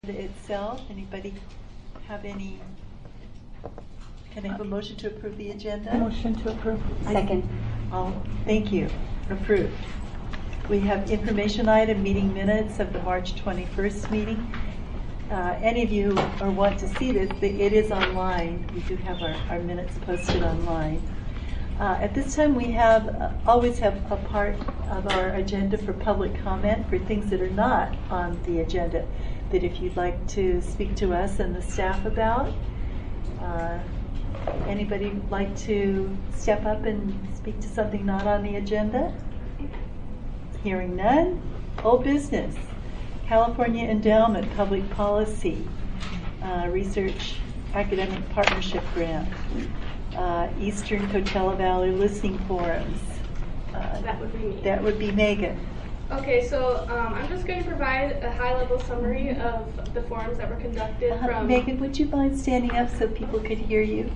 Itself, anybody have any? Can I have a motion to approve the agenda? Motion to approve. Second. Thank you. Approved. We have information item, meeting minutes of the March 21st meeting. Any of you want to see this, it is online. We do have our minutes posted online. At this time we always have a part of our agenda for public comment for things that are not on the agenda, that if you'd like to speak to us and the staff about. Anybody like to step up and speak to something not on the agenda? Hearing none. Old business. California Endowment Public Policy Research Academic Partnership Grant. Eastern Coachella Valley Listening Forums. That would be me. That would be Megan. Okay, so I'm just going to provide a high-level summary of the forums that were conducted from... Megan, would you mind standing up so people could hear you?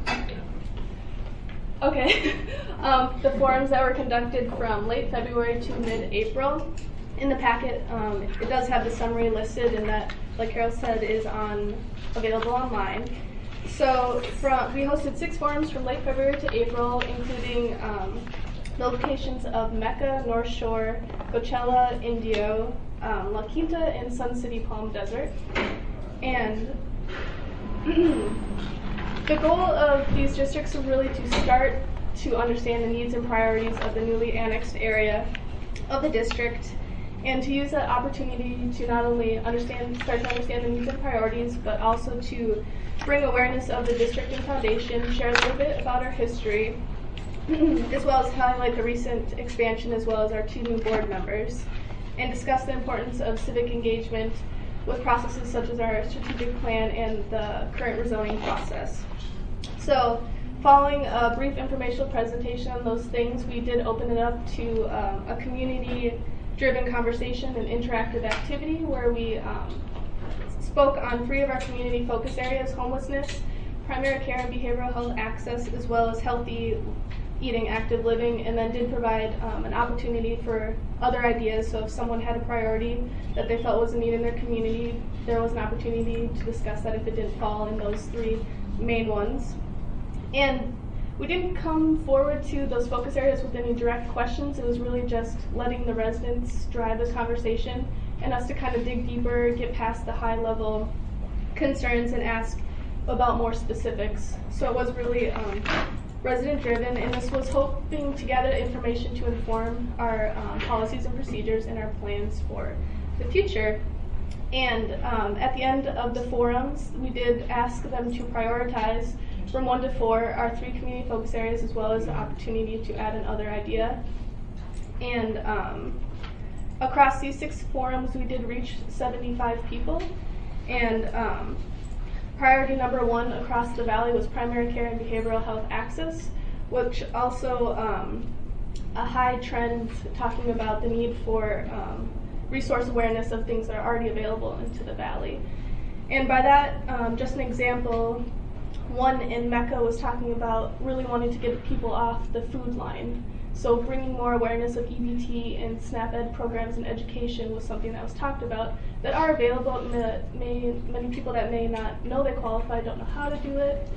Okay. The forums that were conducted from late February to mid-April. In the packet, it does have the summary listed, and that, like Carol said, is available online. So we hosted 6 forums from late February to April, including the locations of Mecca, North Shore, Coachella, Indio, La Quinta, and Sun City Palm Desert. And the goal of these districts was really to start to understand the needs and priorities of the newly annexed area of the district, and to use that opportunity to not only start to understand the needs and priorities, but also to bring awareness of the district and foundation, share a little bit about our history, as well as highlight the recent expansion, as well as our 2 new board members, and discuss the importance of civic engagement with processes such as our strategic plan and the current rezoning process. So, following a brief informational presentation on those things, we did open it up to a community-driven conversation and interactive activity where we spoke on 3 of our community focus areas: homelessness, primary care and behavioral health access, as well as healthy eating, active living, and then did provide an opportunity for other ideas. So if someone had a priority that they felt was a need in their community, there was an opportunity to discuss that if it didn't fall in those 3 main ones. And we didn't come forward to those focus areas with any direct questions. It was really just letting the residents drive this conversation and us to kind of dig deeper, get past the high level concerns and ask about more specifics. So it was really resident driven, and this was hoping to gather information to inform our policies and procedures and our plans for the future. And at the end of the forums, we did ask them to prioritize from 1 to 4 our 3 community focus areas, as well as the opportunity to add another idea. And across these 6 forums, we did reach 75 people. And priority number 1 across the valley was primary care and behavioral health access, which also a high trend talking about the need for resource awareness of things that are already available into the valley. And by that, just an example, one in Mecca was talking about really wanting to get people off the food line. So bringing more awareness of EBT and SNAP-Ed programs and education was something that was talked about that are available. Many people that may not know they qualify don't know how to do it,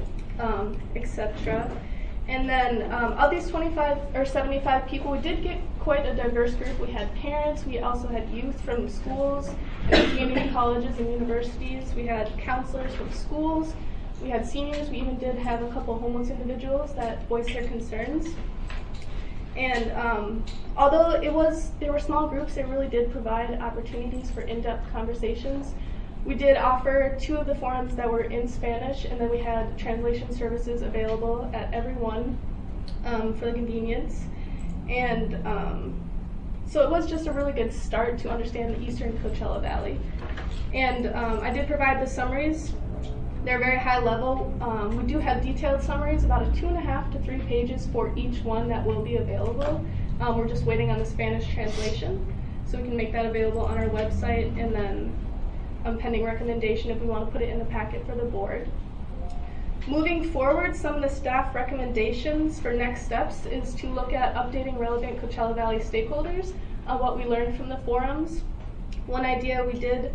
etc. And then of these 25 or 75 people, we did get quite a diverse group. We had parents, we also had youth from schools, community colleges and universities. We had counselors from schools. We had seniors. We even did have a couple homeless individuals that voiced their concerns. And although they were small groups, they really did provide opportunities for in-depth conversations. We did offer 2 of the forums that were in Spanish, and then we had translation services available at every one for the convenience. And so it was just a really good start to understand the Eastern Coachella Valley. And I did provide the summaries. They're very high level. We do have detailed summaries, about a 2.5 to 3 pages for each one that will be available. We're just waiting on the Spanish translation, so we can make that available on our website, and then pending recommendation if we want to put it in the packet for the board. Moving forward, some of the staff recommendations for next steps is to look at updating relevant Coachella Valley stakeholders on what we learned from the forums. One idea we did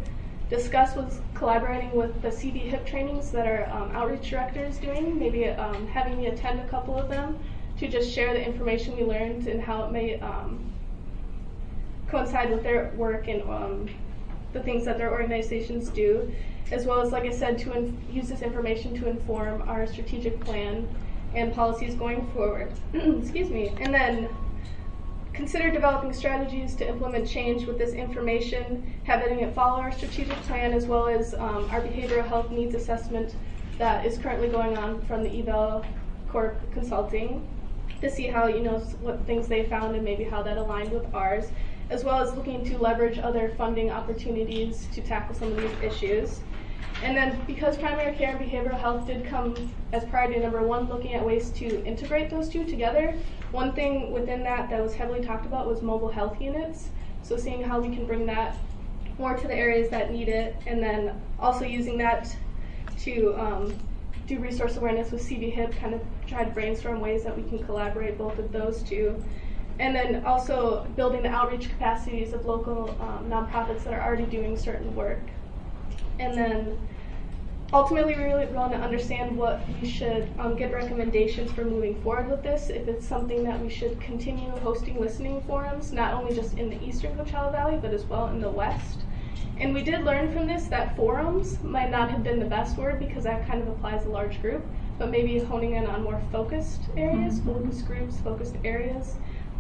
discussed was collaborating with the CD HIP trainings that our outreach director is doing, maybe having me attend a couple of them to just share the information we learned and how it may coincide with their work and the things that their organizations do, as well as, like I said, to use this information to inform our strategic plan and policies going forward. Excuse me. And then consider developing strategies to implement change with this information, having it follow our strategic plan, as well as our behavioral health needs assessment that is currently going on from the Eval Corp Consulting, to see how, what things they found and maybe how that aligned with ours, as well as looking to leverage other funding opportunities to tackle some of these issues. And then, because primary care and behavioral health did come as priority number one, looking at ways to integrate those two together, one thing within that was heavily talked about was mobile health units. So seeing how we can bring that more to the areas that need it, and then also using that to do resource awareness with CD HIP, kind of try to brainstorm ways that we can collaborate both of those two. And then also building the outreach capacities of local nonprofits that are already doing certain work. And then ultimately, we really want to understand what we should get recommendations for moving forward with this. If it's something that we should continue hosting listening forums, not only just in the eastern Coachella Valley, but as well in the west. And we did learn from this that forums might not have been the best word, because that kind of applies a large group, but maybe honing in on more focused areas, focus groups, focused areas.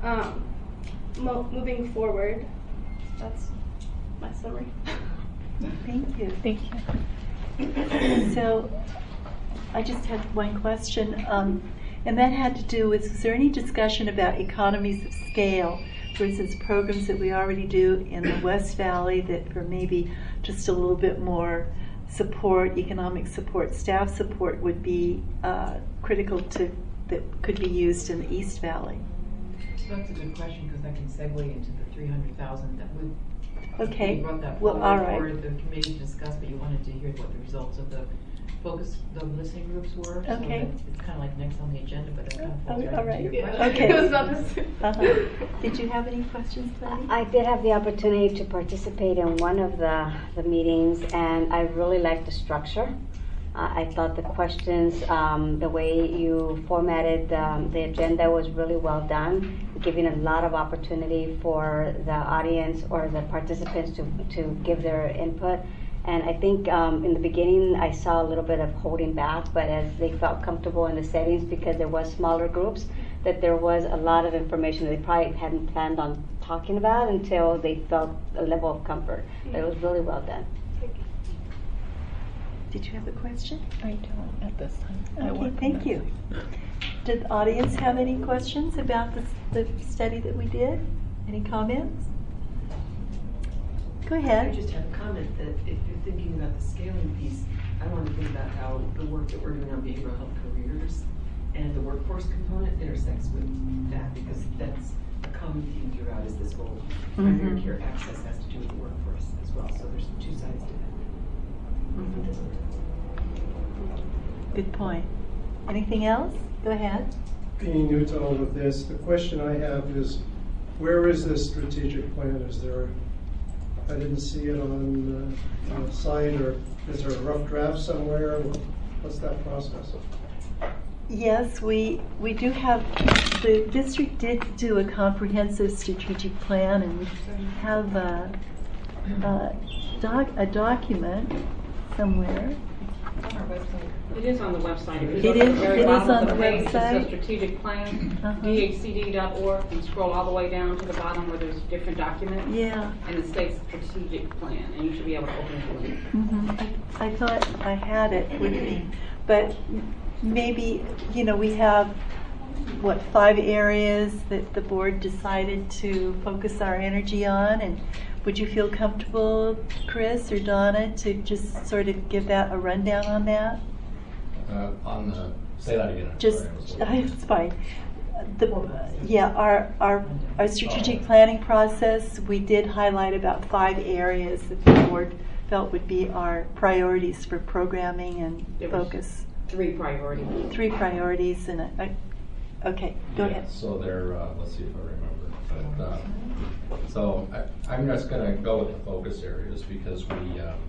Moving forward, that's my summary. Thank you. Thank you. So I just had one question, and that had to do with, is there any discussion about economies of scale versus programs that we already do in the West Valley that are maybe just a little bit more support, economic support, staff support would be critical to, that could be used in the East Valley? So that's a good question, because that can segue into the 300,000 that would. Okay. You brought that Well, forward all right. for the committee to discuss, but you wanted to hear what the results of the listening groups were. Okay. So it's kind of like next on the agenda, but it kind of falls all right into right. your Yeah. question. Okay. It was about this. Did you have any questions, Lenny? I did have the opportunity to participate in one of the meetings, and I really liked the structure. I thought the questions, the way you formatted the agenda was really well done, giving a lot of opportunity for the audience or the participants to give their input. And I think in the beginning I saw a little bit of holding back, but as they felt comfortable in the settings, because there was smaller groups, that there was a lot of information that they probably hadn't planned on talking about until they felt a level of comfort. But it was really well done. Did you have a question? I don't at this time. Okay, thank you. Did the audience have any questions about the study that we did? Any comments? Go I ahead. just have a comment that if you're thinking about the scaling piece, I want to think about how the work that we're doing on behavioral health careers and the workforce component intersects with that, because that's a common theme throughout, is this whole primary care access has to do with the workforce as well. So there's two sides to that. Good point. Anything else? Go ahead. Being new to all of this, the question I have is, where is this strategic plan? Is there, I didn't see it on the site, or is there a rough draft somewhere? What's that process? Yes, we do have, the district did do a comprehensive strategic plan, and we have a document somewhere. On our website. It is on the website. If you It look at is- the very it is bottom on of the page, it website. says strategic plan, dhcd.org, and scroll all the way down to the bottom where there's different documents. Yeah. And it states strategic plan, and you should be able to open it. I thought I had it with me, but maybe, we have, 5 areas that the board decided to focus our energy on, and would you feel comfortable, Chris or Donna, to just sort of give that a rundown on that? Say that again. I'm Just, sorry, I was looking. it's fine. Our strategic planning process, we did highlight about 5 areas that the board felt would be our priorities for programming and There was focus. 3 priorities. 3 priorities, and okay, go Yeah, ahead. so there, let's see if I remember. But, so I'm just going to go with the focus areas, because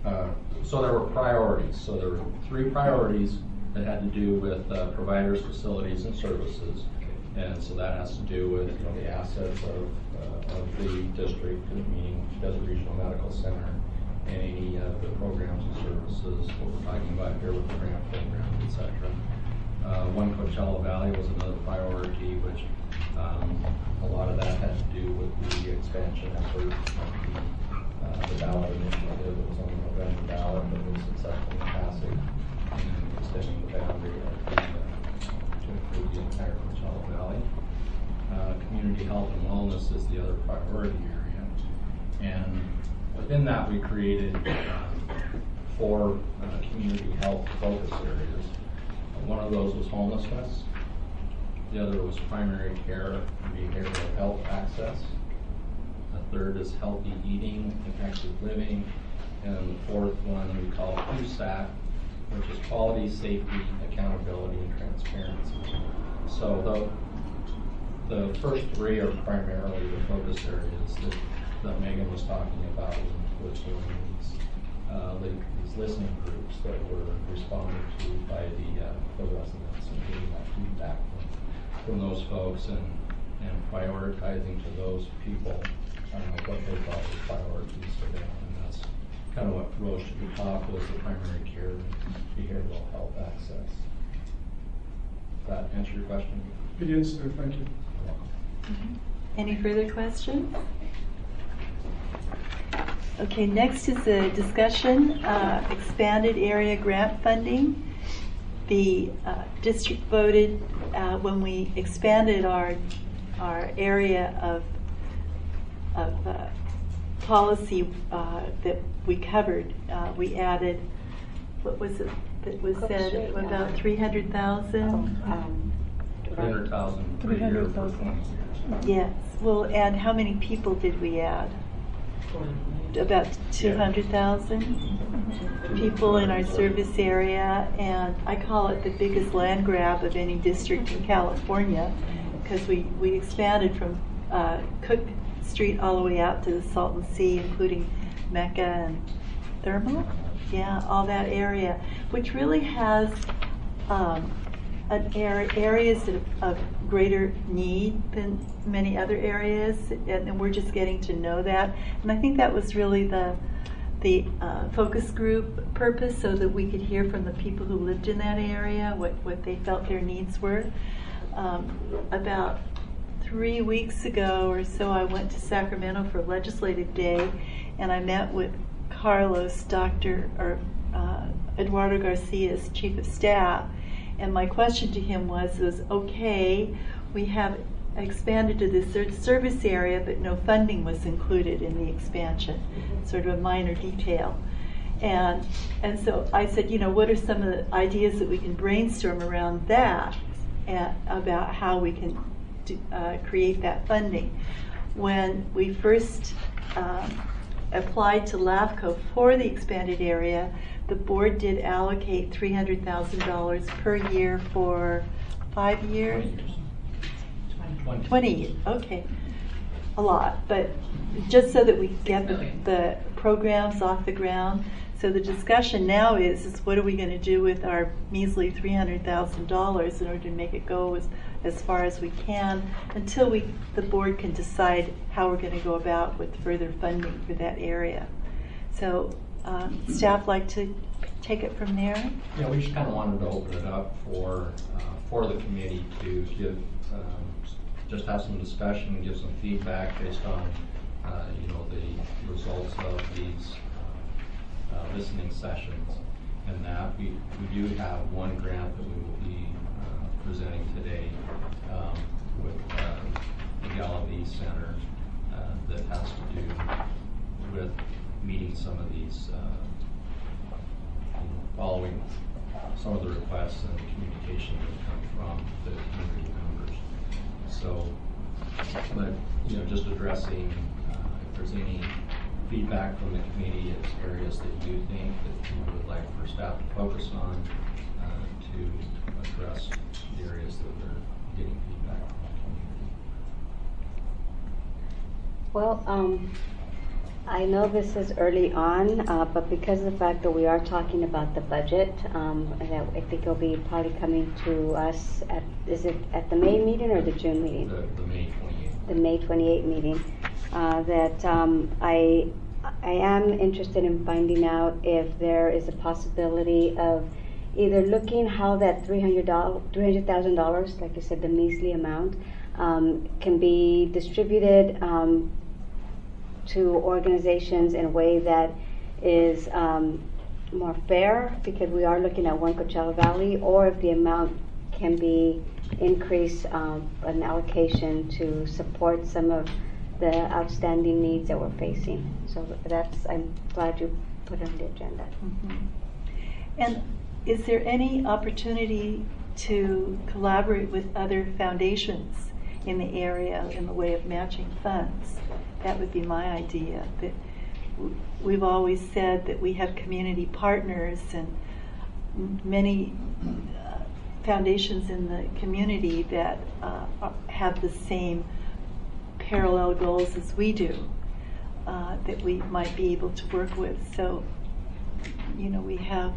So there were priorities. So there were 3 priorities that had to do with providers, facilities, and services. And so that has to do with the assets of the district, meaning Desert Regional Medical Center, and any of the programs and services, what we're talking about here with the grant program, etc. One Coachella Valley was another priority, which a lot of that had to do with the expansion effort of the ballot initiative. It was on the November ballot, but was successful in passing and extending the boundary to include the entire Coachella Valley. Community health and wellness is the other priority area, and within that we created 4 community health focus areas. One of those was homelessness. The other was primary care and behavioral health access. The third is healthy eating and active living. And the 4th one we call QSAT, which is quality, safety, accountability, and transparency. So the first 3 are primarily the focus areas that Megan was talking about, which were these listening groups that were responded to by the residents and getting that feedback from those folks and prioritizing to those people what they thought were priorities for them. And that's kind of what rose to the top was the primary care and behavioral health access. Does that answer your question? It is, sir. Thank you. Any further questions? Okay, next is a discussion, expanded area grant funding. The district voted when we expanded our area of policy that we covered. We added, what was it that was said, about 300,000? 300,000 per year for 20 years. Yes. Well, and how many people did we add? About 200,000 people in our service area, and I call it the biggest land grab of any district in California, because we expanded from Cook Street all the way out to the Salton Sea, including Mecca and Thermal. Yeah, all that area, which really has areas of greater need than many other areas, and we're just getting to know that. And I think that was really the focus group purpose, so that we could hear from the people who lived in that area what they felt their needs were. About 3 weeks ago or so, I went to Sacramento for Legislative Day, and I met with Carlos, Eduardo Garcia's chief of staff. And my question to him was, okay, we have expanded to this service area, but no funding was included in the expansion, sort of a minor detail. And so I said, what are some of the ideas that we can brainstorm around that, about how we can create that funding? When we first applied to LAFCO for the expanded area, the board did allocate $300,000 per year for 5 years. 20 years. Okay, a lot, but just so that we get the programs off the ground. So the discussion now is what are we going to do with our measly $300,000 in order to make it go as far as we can until the board can decide how we're going to go about with further funding for that area. So staff like to take it from there? Yeah, we just kind of wanted to open it up for the committee to give, just have some discussion, give some feedback based on, the results of these listening sessions. And that we do have one grant that we will be presenting today with the Gallaby Center that has to do with meeting some of these, following some of the requests and the communication that come from the community members. So, but just addressing if there's any feedback from the committee as areas that you think that you would like for staff to focus on to address the areas that they're getting feedback from the community. Well, I know this is early on, but because of the fact that we are talking about the budget, and that I think it'll be probably coming to us is it at the May meeting or the June meeting? The May 28th. The May 28 meeting, that I am interested in finding out if there is a possibility of either looking how that $300,000, like you said, the measly amount, can be distributed to organizations in a way that is more fair, because we are looking at one Coachella Valley, or if the amount can be increased, an allocation to support some of the outstanding needs that we're facing. So I'm glad you put it on the agenda. Mm-hmm. And is there any opportunity to collaborate with other foundations in the area in the way of matching funds? That would be my idea. That we've always said that we have community partners, and many foundations in the community that have the same parallel goals as we do, that we might be able to work with. So, we have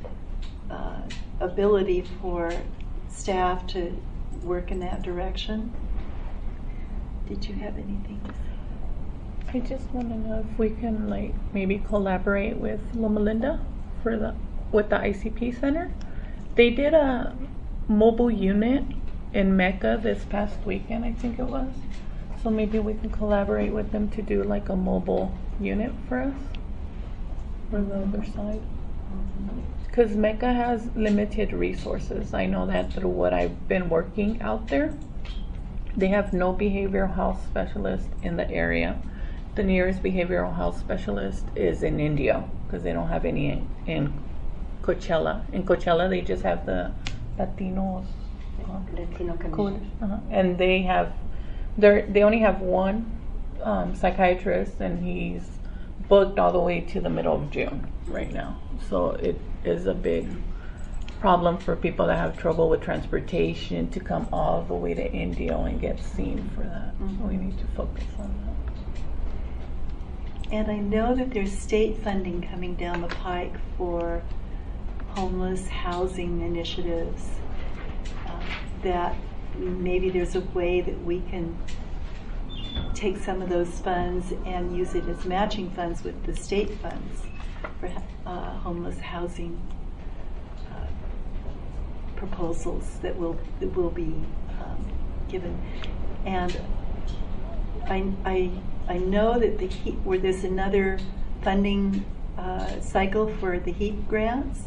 ability for staff to work in that direction. Did you have anything to say? I just want to know if we can maybe collaborate with Loma Linda with the ICP Center. They did a mobile unit in Mecca this past weekend, I think it was. So maybe we can collaborate with them to do a mobile unit for us for the other side. Because Mecca has limited resources. I know that through what I've been working out there. They have no behavioral health specialist in the area. The nearest behavioral health specialist is in Indio, because they don't have any in Coachella. In Coachella, they just have the Latino Commission. And they only have one psychiatrist, and he's booked all the way to the middle of June right now. So it is a big problem for people that have trouble with transportation to come all the way to Indio and get seen for that. Mm-hmm. So we need to focus on that. And I know that there's state funding coming down the pike for homeless housing initiatives, that maybe there's a way that we can take some of those funds and use it as matching funds with the state funds for homeless housing proposals that will be given. And I know that where there's another funding cycle for the HEAP grants.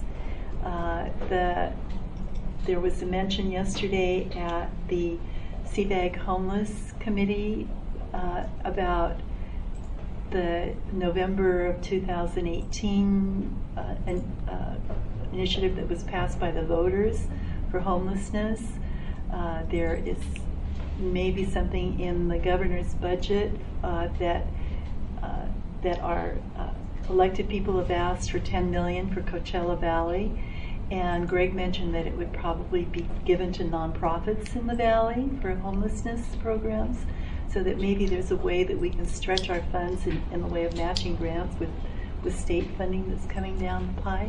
There was a mention yesterday at the CVAG Homeless Committee about the November of 2018 initiative that was passed by the voters for homelessness. There is maybe something in the governor's budget that our elected people have asked for $10 million for Coachella Valley, and Greg mentioned that it would probably be given to nonprofits in the valley for homelessness programs, so that maybe there's a way that we can stretch our funds in the way of matching grants with state funding that's coming down the pipe.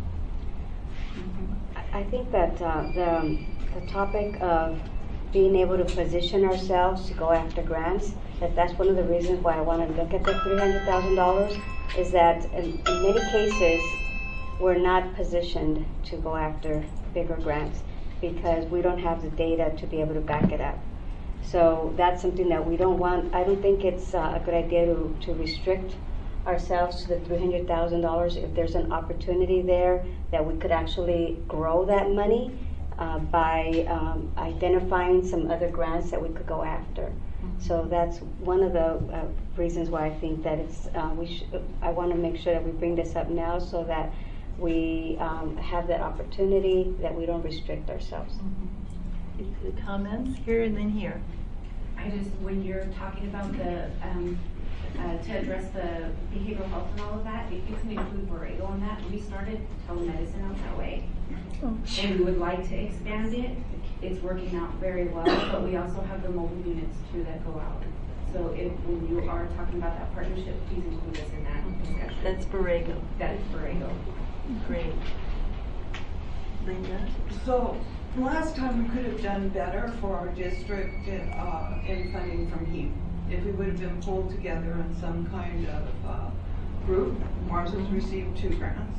Mm-hmm. I think that the topic of being able to position ourselves to go after grants, that's one of the reasons why I want to look at the $300,000, is that in many cases we're not positioned to go after bigger grants because we don't have the data to be able to back it up. So that's something that we don't want. I don't think it's a good idea to restrict ourselves to the $300,000. If there's an opportunity there that we could actually grow that money by identifying some other grants that we could go after. Mm-hmm. So that's one of the reasons why I think that it's I want to make sure that we bring this up now so that we have that opportunity, that we don't restrict ourselves. Mm-hmm. The comments here and then here. When you're talking about the to address the behavioral health and all of that, if you can include Borrego in that, we started telemedicine out that way. And we would like to expand it. It's working out very well, but we also have the mobile units too that go out. So if, when you are talking about that partnership, please include us in that discussion. That's Borrego. That is Borrego. Great. Linda? So, last time we could have done better for our district in funding from HEAP. If we would have been pulled together in some kind of group. Mars has received 2 grants.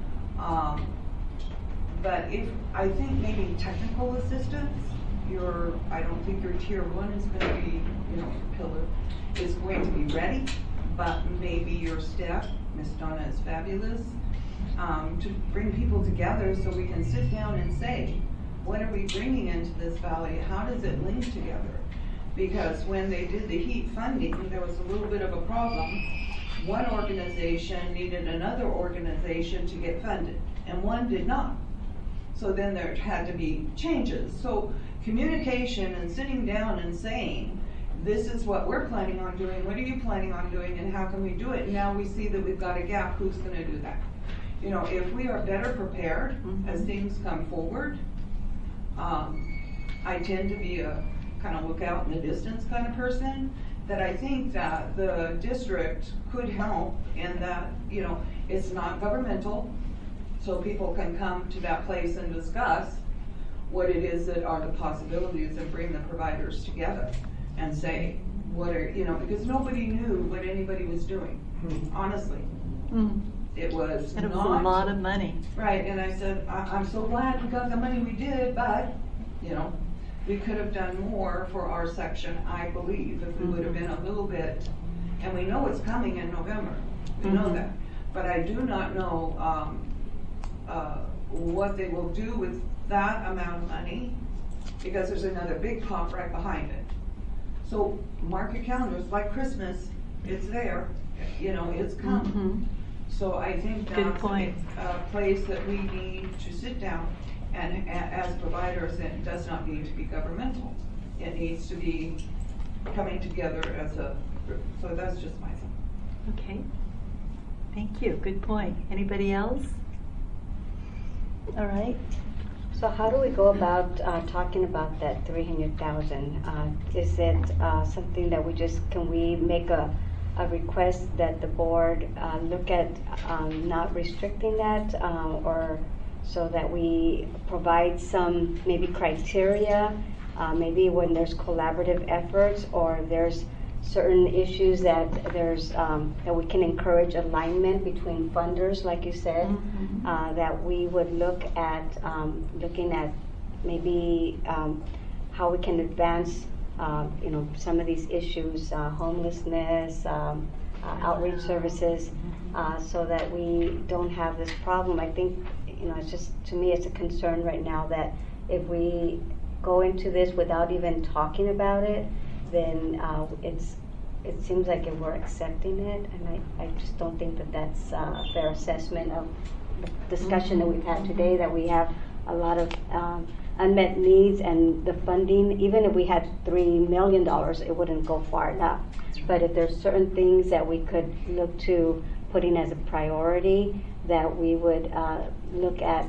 But I think maybe technical assistance, I don't think your tier 1 is going to be, pillar, is going to be ready, but maybe your staff, Miss Donna is fabulous, to bring people together so we can sit down and say, what are we bringing into this valley? How does it link together? Because when they did the HEAP funding, there was a little bit of a problem. One organization needed another organization to get funded, and one did not. So then there had to be changes. So communication and sitting down and saying, this is what we're planning on doing, what are you planning on doing, and how can we do it? And now we see that we've got a gap, who's going to do that? If we are better prepared as things come forward, I tend to be a kind of look out in the distance kind of person, that I think that the district could help, and that, it's not governmental, so people can come to that place and discuss what it is that are the possibilities and bring the providers together and say, what are, because nobody knew what anybody was doing, honestly. It was and it was a lot of money. Right, and I said, I'm so glad we got the money we did, but, we could have done more for our section, I believe, if we would have been a little bit, and we know it's coming in November, we know that, but I do not know what they will do with that amount of money, because there's another big pot right behind it. So mark your calendars, like Christmas, it's there, it's coming. So I think that's a place that we need to sit down, and as providers, it does not need to be governmental. It needs to be coming together as a group. So that's just my thought. Okay. Thank you. Good point. Anybody else? All right. So how do we go about talking about that 300,000? Is it something that can we make a request that the board look at not restricting that, or so that we provide some maybe criteria, maybe when there's collaborative efforts, or there's certain issues that that we can encourage alignment between funders, like you said, that we would look at looking at maybe how we can advance some of these issues, homelessness, outreach services, so that we don't have this problem. I think, it's just, to me, it's a concern right now that if we go into this without even talking about it, then it seems like if we're accepting it, and I just don't think that that's a fair assessment of the discussion that we've had today, that we have a lot of unmet needs, and the funding, even if we had $3 million, it wouldn't go far enough. But if there's certain things that we could look to putting as a priority, that we would look at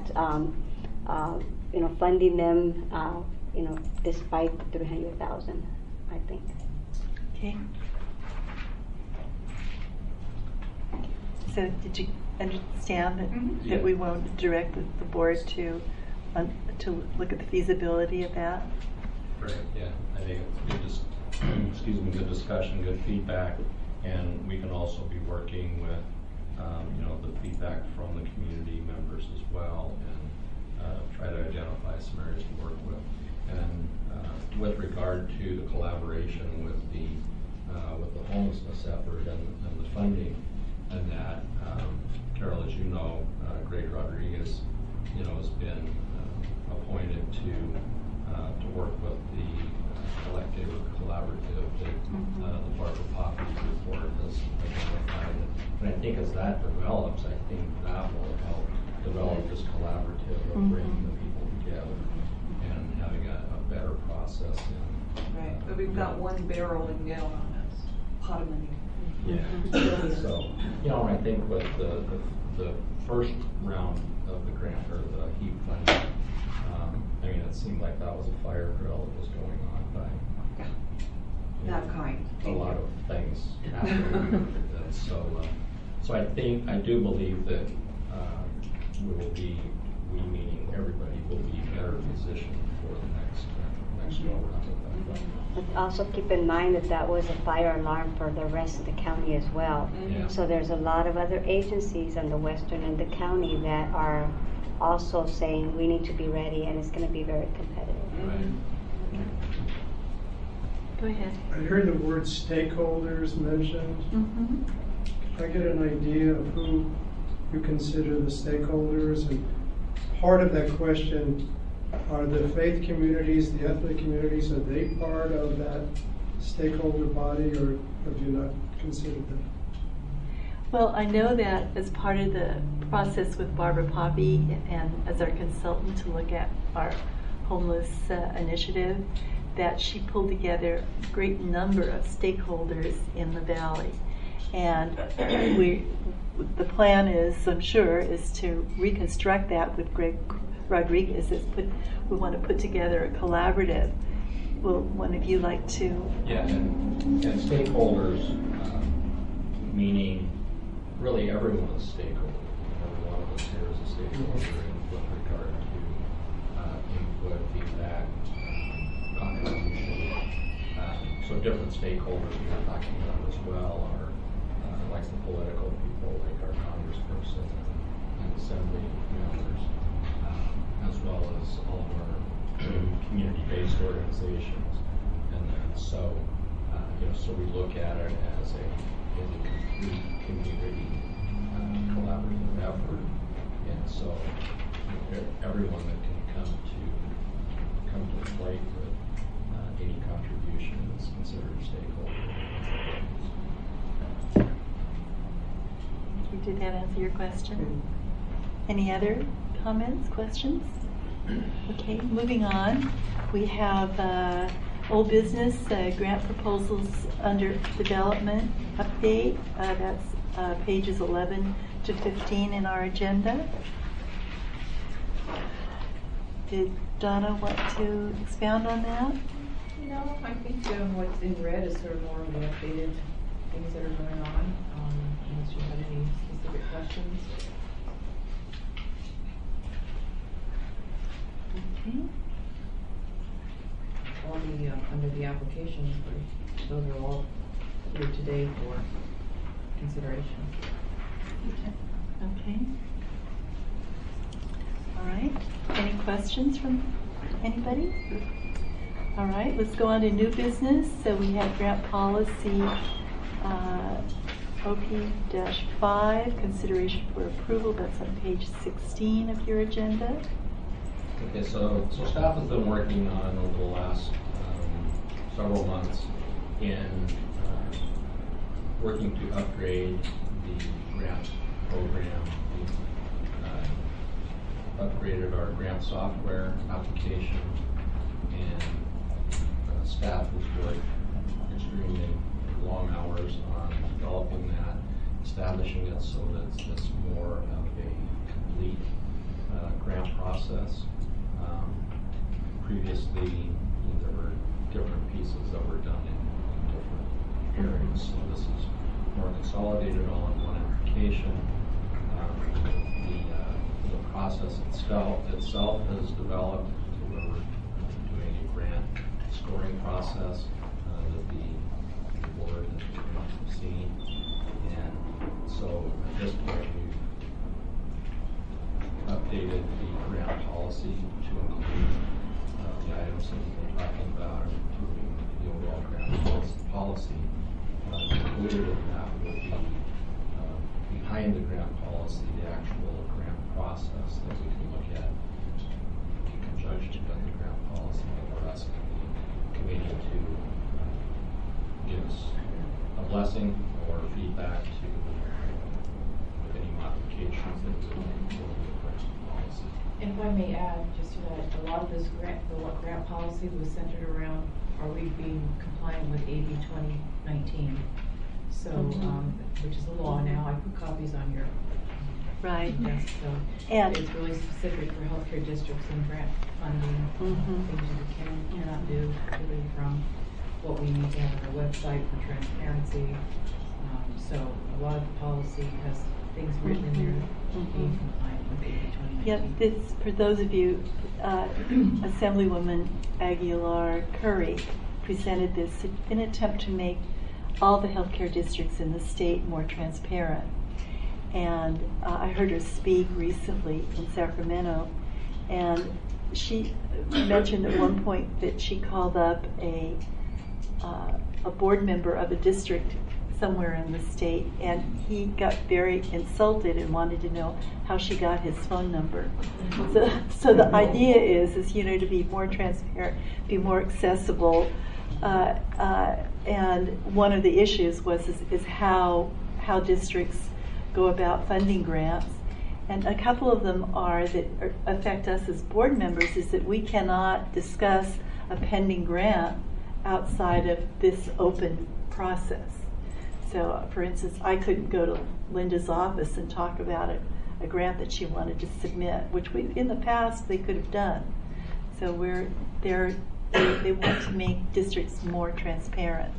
funding them despite the 300,000, I think. Okay. So did you understand that we won't direct the board to look at the feasibility of that? Right, yeah. I think it's good, good discussion, good feedback, and we can also be working with the feedback from the community members as well, and try to identify some areas to work with. And with regard to the collaboration with the homelessness effort and the funding, and that, Carol, as you know, Greg Rodriguez, has been appointed to work with the collective collaborative that the Barbara Poppy report has identified. And I think as that develops, I think that will help develop this collaborative of bringing the people together and having a better process. Right, but we've got one barrel in Gale on this pot of money. Yeah. So, I think with the first round of the grant, or the HEAP funding, it seemed like that was a fire drill that was going on, but that kind. a lot of things after. And so I do believe that we meaning everybody will be better positioned for the next go around of that. But also keep in mind that that was a fire alarm for the rest of the county as well. Yeah. So there's a lot of other agencies on the western end of the county that are also saying we need to be ready, and it's going to be very competitive. Right. Go ahead. I heard the word stakeholders mentioned. Mm-hmm. Can I get an idea of who you consider the stakeholders? And part of that question, are the faith communities, the ethnic communities, are they part of that stakeholder body, or have you not considered them? Well, I know that as part of the process with Barbara Poppy and as our consultant to look at our homeless initiative, that she pulled together a great number of stakeholders in the valley. And the plan is, I'm sure, is to reconstruct that with Greg Rodriguez. We want to put together a collaborative. Will one of you like to? Yeah, and stakeholders, meaning really everyone is a stakeholder. Every one of us here is a stakeholder with regard to input, feedback, contribution. So different stakeholders we're talking about as well are like the political people, like our congressperson and assembly members, as well as all of our community-based organizations. And then so we look at it as a complete community collaborative effort. And so everyone that can come to the plate with any contribution is considered a stakeholder. Did that answer your question? Any other comments, questions? Okay, moving on. We have old business, grant proposals under development update. That's pages 11 to 15 in our agenda. Did Donna want to expound on that? No, I think what's in red is sort of more of the updated things that are going on, unless you had any specific questions. Okay. All the, under the applications, those are all here today for consideration. Okay. All right. Any questions from anybody? All right, let's go on to new business. So we have grant policy OP-5, consideration for approval. That's on page 16 of your agenda. Okay, so staff has been working on over the last several months in working to upgrade the grant program. We upgraded our grant software application, and staff has worked extremely long hours on developing that, establishing it so that it's more of a complete grant process. Previously, there were different pieces that were done in different areas, so this is more consolidated all in one application. The process itself has developed to where we're doing a grant scoring process that the board has seen, and so at this point we've updated the grant policy to include the items that we've been talking about, improving the overall grant policy. Included in that will be behind the grant policy, the actual grant process that we can look at in conjunction with the grant policy, and we're asking the committee to give us a blessing or feedback to any modifications that we make to the grant policy. And if I may add, just to that, a lot of this grant policy was centered around, are we being compliant with AB 2019? So, which is the law now. I put copies on your Right. desk, so And it's really specific for healthcare districts and grant funding, things you can and cannot do, everything from what we need to have on our website for transparency. So a lot of the policy has things written in there to be compliant with AB 2019. Yep, this, for those of you, Assemblywoman Aguilar Curry presented this in an attempt to make all the healthcare districts in the state more transparent. And I heard her speak recently in Sacramento, and she mentioned at one point that she called up a board member of a district somewhere in the state, and he got very insulted and wanted to know how she got his phone number. So the idea is you know, to be more transparent, be more accessible, and one of the issues is how districts go about funding grants. And a couple of them affect us as board members is that we cannot discuss a pending grant outside of this open process. So, for instance, I couldn't go to Linda's office and talk about a grant that she wanted to submit, which in the past they could have done. So they want to make districts more transparent.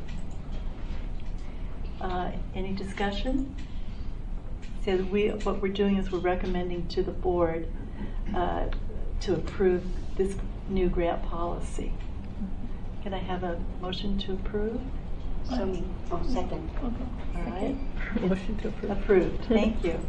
Any discussion? So what we're doing is we're recommending to the board to approve this new grant policy. Can I have a motion to approve? Second. All right. Motion to approve. Approved. Thank you.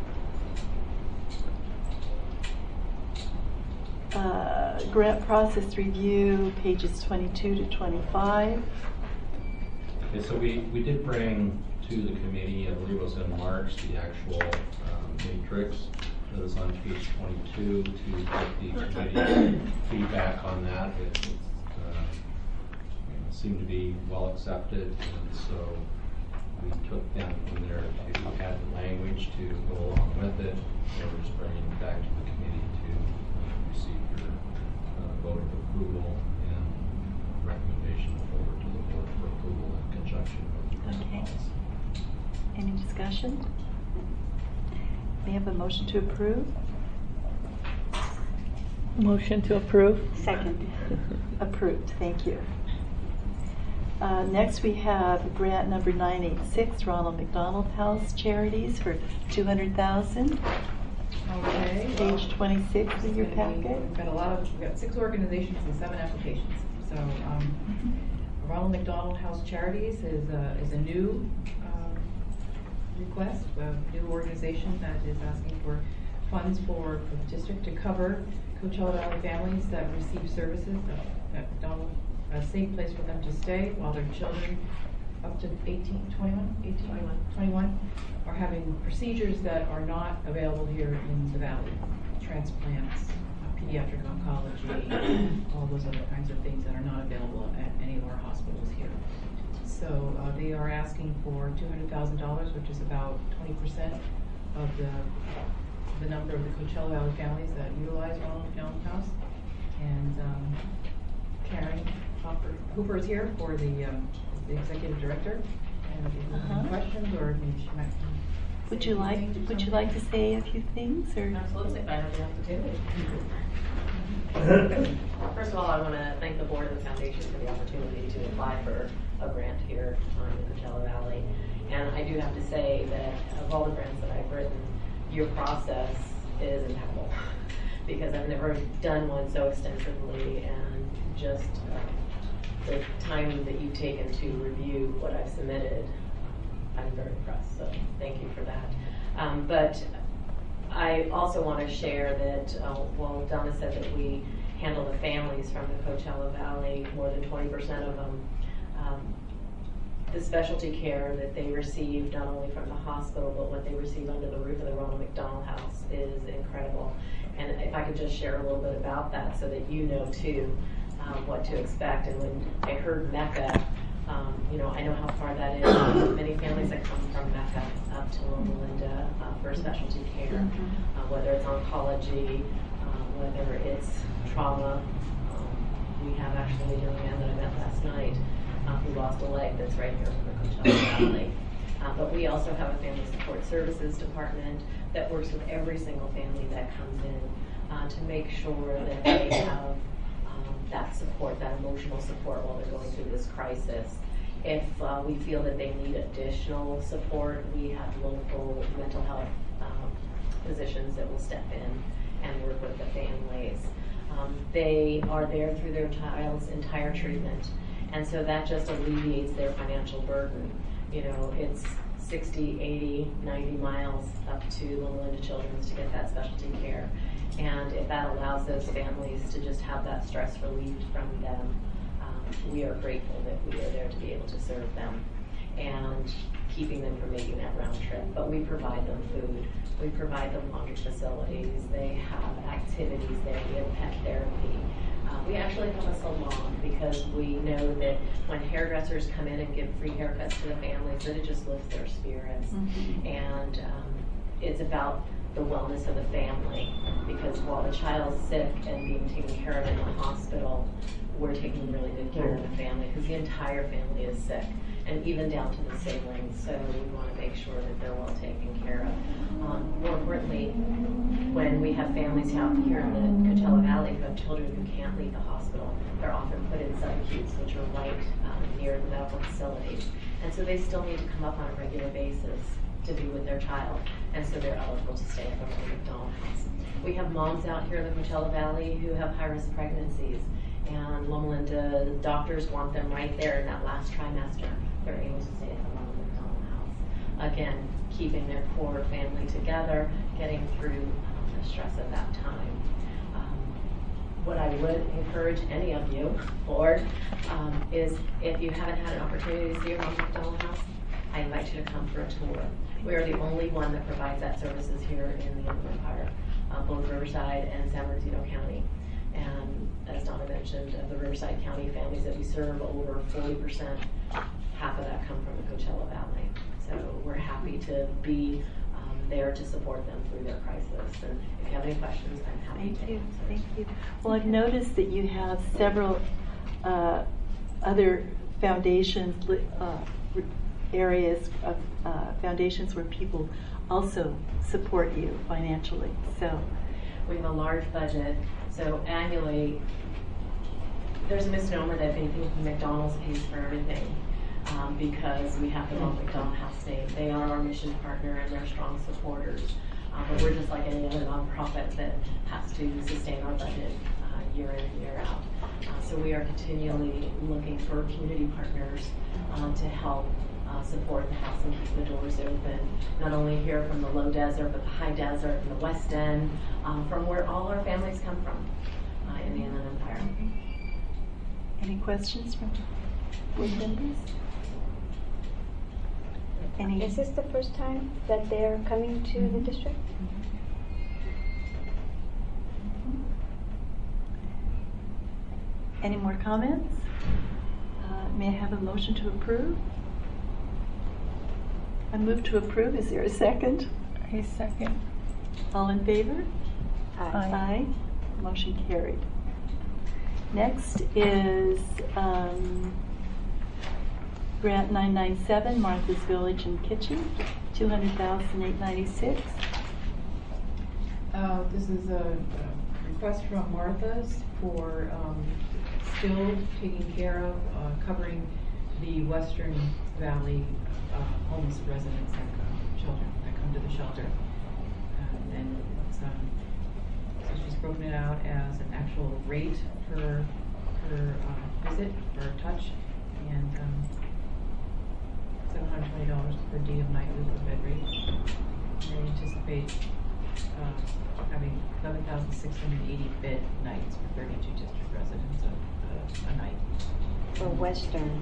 Grant process review, pages 22 to 25. Okay, so we did bring to the committee, I believe it was in March, the actual matrix that is on page 22 to get the committee feedback on that. It seemed to be well accepted, and so we took them from there to add the language to go along with it, and we're just bringing it back to the committee to receive your vote of approval and recommendation forward to the board for approval in conjunction with the grant policy. Any discussion? May I have a motion to approve? Motion to approve. Second. Approved. Thank you. Next, we have grant number 986, Ronald McDonald House Charities for $200,000. Okay. Page 26 of your packet. We've got 6 organizations and 7 applications. So Ronald McDonald House Charities is a new request, a new organization that is asking for funds for the district to cover Coachella Valley families that receive services at McDonald, a safe place for them to stay while their children up to 21 are having procedures that are not available here in the valley. Transplants, pediatric oncology, all those other kinds of things that are not available at any of our hospitals here. So they are asking for $200,000, which is about 20% of the number of the Coachella Valley families that utilize Ronald McDonald House. And Karen Hooper is here for the executive director. And if you have any questions or she might. Would you like to say a few things, or? Absolutely, if I have the opportunity. First of all, I want to thank the board and the foundation for the opportunity to apply for a grant here in Coachella Valley. And I do have to say that of all the grants that I've written, your process is impeccable because I've never done one so extensively, and just the time that you've taken to review what I've submitted, I'm very impressed, so thank you for that. But I also want to share that while Donna said that we handle the families from the Coachella Valley, more than 20% of them, the specialty care that they receive, not only from the hospital, but what they receive under the roof of the Ronald McDonald House is incredible. And if I could just share a little bit about that so that you know too what to expect. And when I heard Mecca, I know how far that is. Many families that come from Mecca up to Loma Linda for specialty care, whether it's oncology, whether it's trauma. We have actually a young man that I met last night who lost a leg that's right here from the Coachella Valley. But we also have a family support services department that works with every single family that comes in to make sure that they have that support, that emotional support while they're going through this crisis. If we feel that they need additional support, we have local mental health physicians that will step in and work with the families. They are there through their child's entire treatment, and so that just alleviates their financial burden. You know, it's 60, 80, 90 miles up to Loma Linda Children's to get that specialty care. And if that allows those families to just have that stress relieved from them, we are grateful that we are there to be able to serve them and keeping them from making that round trip. But we provide them food. We provide them laundry facilities. They have activities there. We have pet therapy. We actually have a salon because we know that when hairdressers come in and give free haircuts to the families, that it just lifts their spirits. Mm-hmm. And it's about the wellness of the family, because while the child's sick and being taken care of in the hospital, we're taking really good care of the family because the entire family is sick, and even down to the siblings. So we want to make sure that they're well taken care of. More importantly, when we have families out here in the Coachella Valley who have children who can't leave the hospital, they're often put in subacutes, which are right near the medical facilities. And so they still need to come up on a regular basis to be with their child, and so they're eligible to stay at the Ronald McDonald House. We have moms out here in the Coachella Valley who have high-risk pregnancies, and Loma Linda doctors want them right there in that last trimester. They're able to stay at the Ronald McDonald House. Again, keeping their core family together, getting through the stress of that time. What I would encourage any of you, Lord, is if you haven't had an opportunity to see a Ronald McDonald House, I invite you to come for a tour. We are the only one that provides that services here in the Inland Empire, both Riverside and San Bernardino County. And as Donna mentioned, of the Riverside County families that we serve, over 40%, half of that come from the Coachella Valley. So we're happy to be there to support them through their crisis. And if you have any questions, I'm happy to answer. Thank you. Well, I've noticed that you have several other foundations, areas of foundations where people also support you financially. So we have a large budget. So annually, there's a misnomer that anything from McDonald's pays for everything. Because we have the Ronald McDonald House name. They are our mission partner and they're strong supporters. But we're just like any other nonprofit that has to sustain our budget year in and year out. So we are continually looking for community partners to help support the house and keep the doors open. Not only here from the low desert, but the high desert and the West End, from where all our families come from in the Inland Empire. Any questions from board members? Is this the first time that they're coming to the district? Any more comments? May I have a motion to approve? I move to approve. Is there a second? A second. All in favor? Aye. Aye. Motion carried. Next is Grant 997, Martha's Village and Kitchen, $200,896. This is a request from Martha's for still taking care of, covering the Western Valley homeless residents and children that come to the shelter. And it's, so she's broken it out as an actual rate per visit, per touch, and $720 per day of nightly bed rate. And they anticipate having 11,680 bed nights for 32 district residents a night. For Western.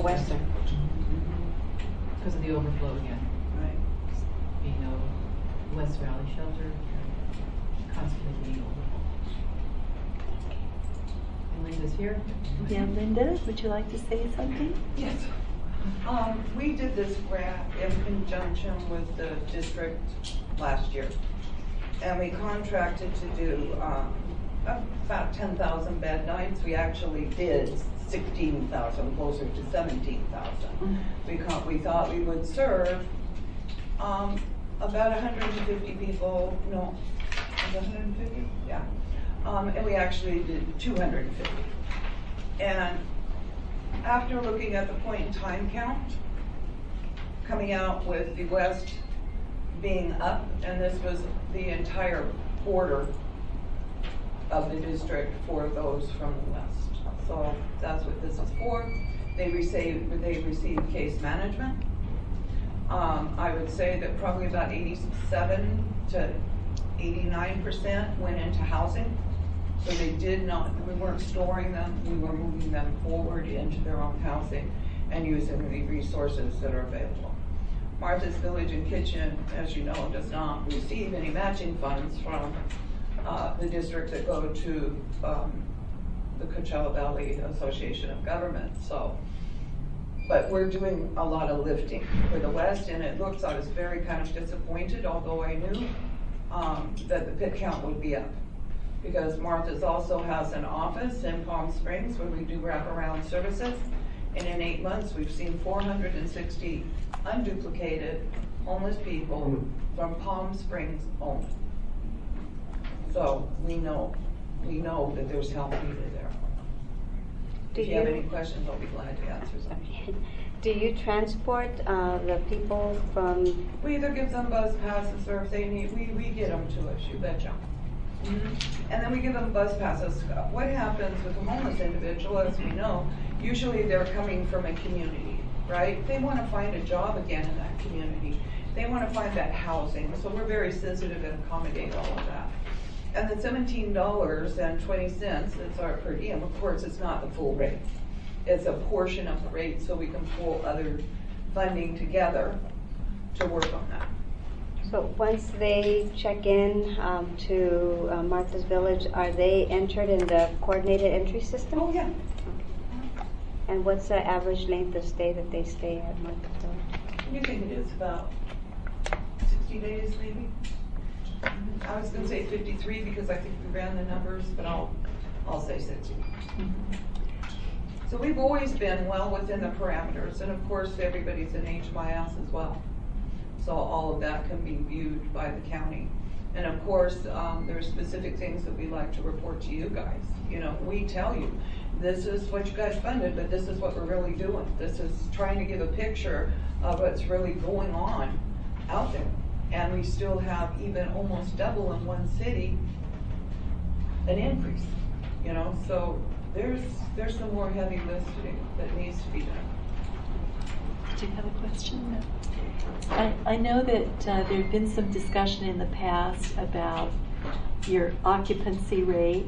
Because of the overflow again. Right. Being a West Valley shelter, constantly being overflow. And Linda's here. Yeah, Linda, would you like to say something? Yes. We did this grant in conjunction with the district last year. And we contracted to do about 10,000 bed nights. We actually did 16,000, closer to 17,000. We thought we would serve about 150 people. No, was it 150? Yeah. And we actually did 250. And after looking at the point in time count, coming out with the west being up, and this was the entire border of the district for those from the west. So that's what this is for. They received case management. I would say that probably about 87 to 89% went into housing. So they did not, we weren't storing them, we were moving them forward into their own housing and using the resources that are available. Martha's Village and Kitchen, as you know, does not receive any matching funds from the districts that go to the Coachella Valley Association of Government. So, but we're doing a lot of lifting for the West, and it looks, I was very kind of disappointed, although I knew that the pit count would be up. Because Martha's also has an office in Palm Springs where we do wraparound services. And in 8 months, we've seen 460 unduplicated homeless people from Palm Springs only. So we know that there's help needed there. If you have any questions, I'll be glad to answer some. Do you transport the people from? We either give them bus passes, or if they need, we get them to us, you betcha. And then we give them bus passes. What happens with a homeless individual, as we know, usually they're coming from a community, right? They want to find a job again in that community. They want to find that housing. So we're very sensitive and accommodate all of that. And the $17.20, that's our per diem. Of course, it's not the full rate. It's a portion of the rate, so we can pull other funding together to work on that. So once they check in to Martha's Village, are they entered in the coordinated entry system? Oh, yeah. Okay. And what's the average length of stay that they stay at Martha's Village? You think it is about 60 days, maybe? I was going to say 53 because I think we ran the numbers, but I'll say 60. So we've always been well within the parameters, and of course everybody's an HMIS as well. So all of that can be viewed by the county. And of course, there are specific things that we like to report to you guys. You know, we tell you, this is what you guys funded, but this is what we're really doing. This is trying to give a picture of what's really going on out there. And we still have even almost double in one city an increase, you know, so there's some more heavy lifting that needs to be done. Do you have a question? No. I know that there have been some discussion in the past about your occupancy rate,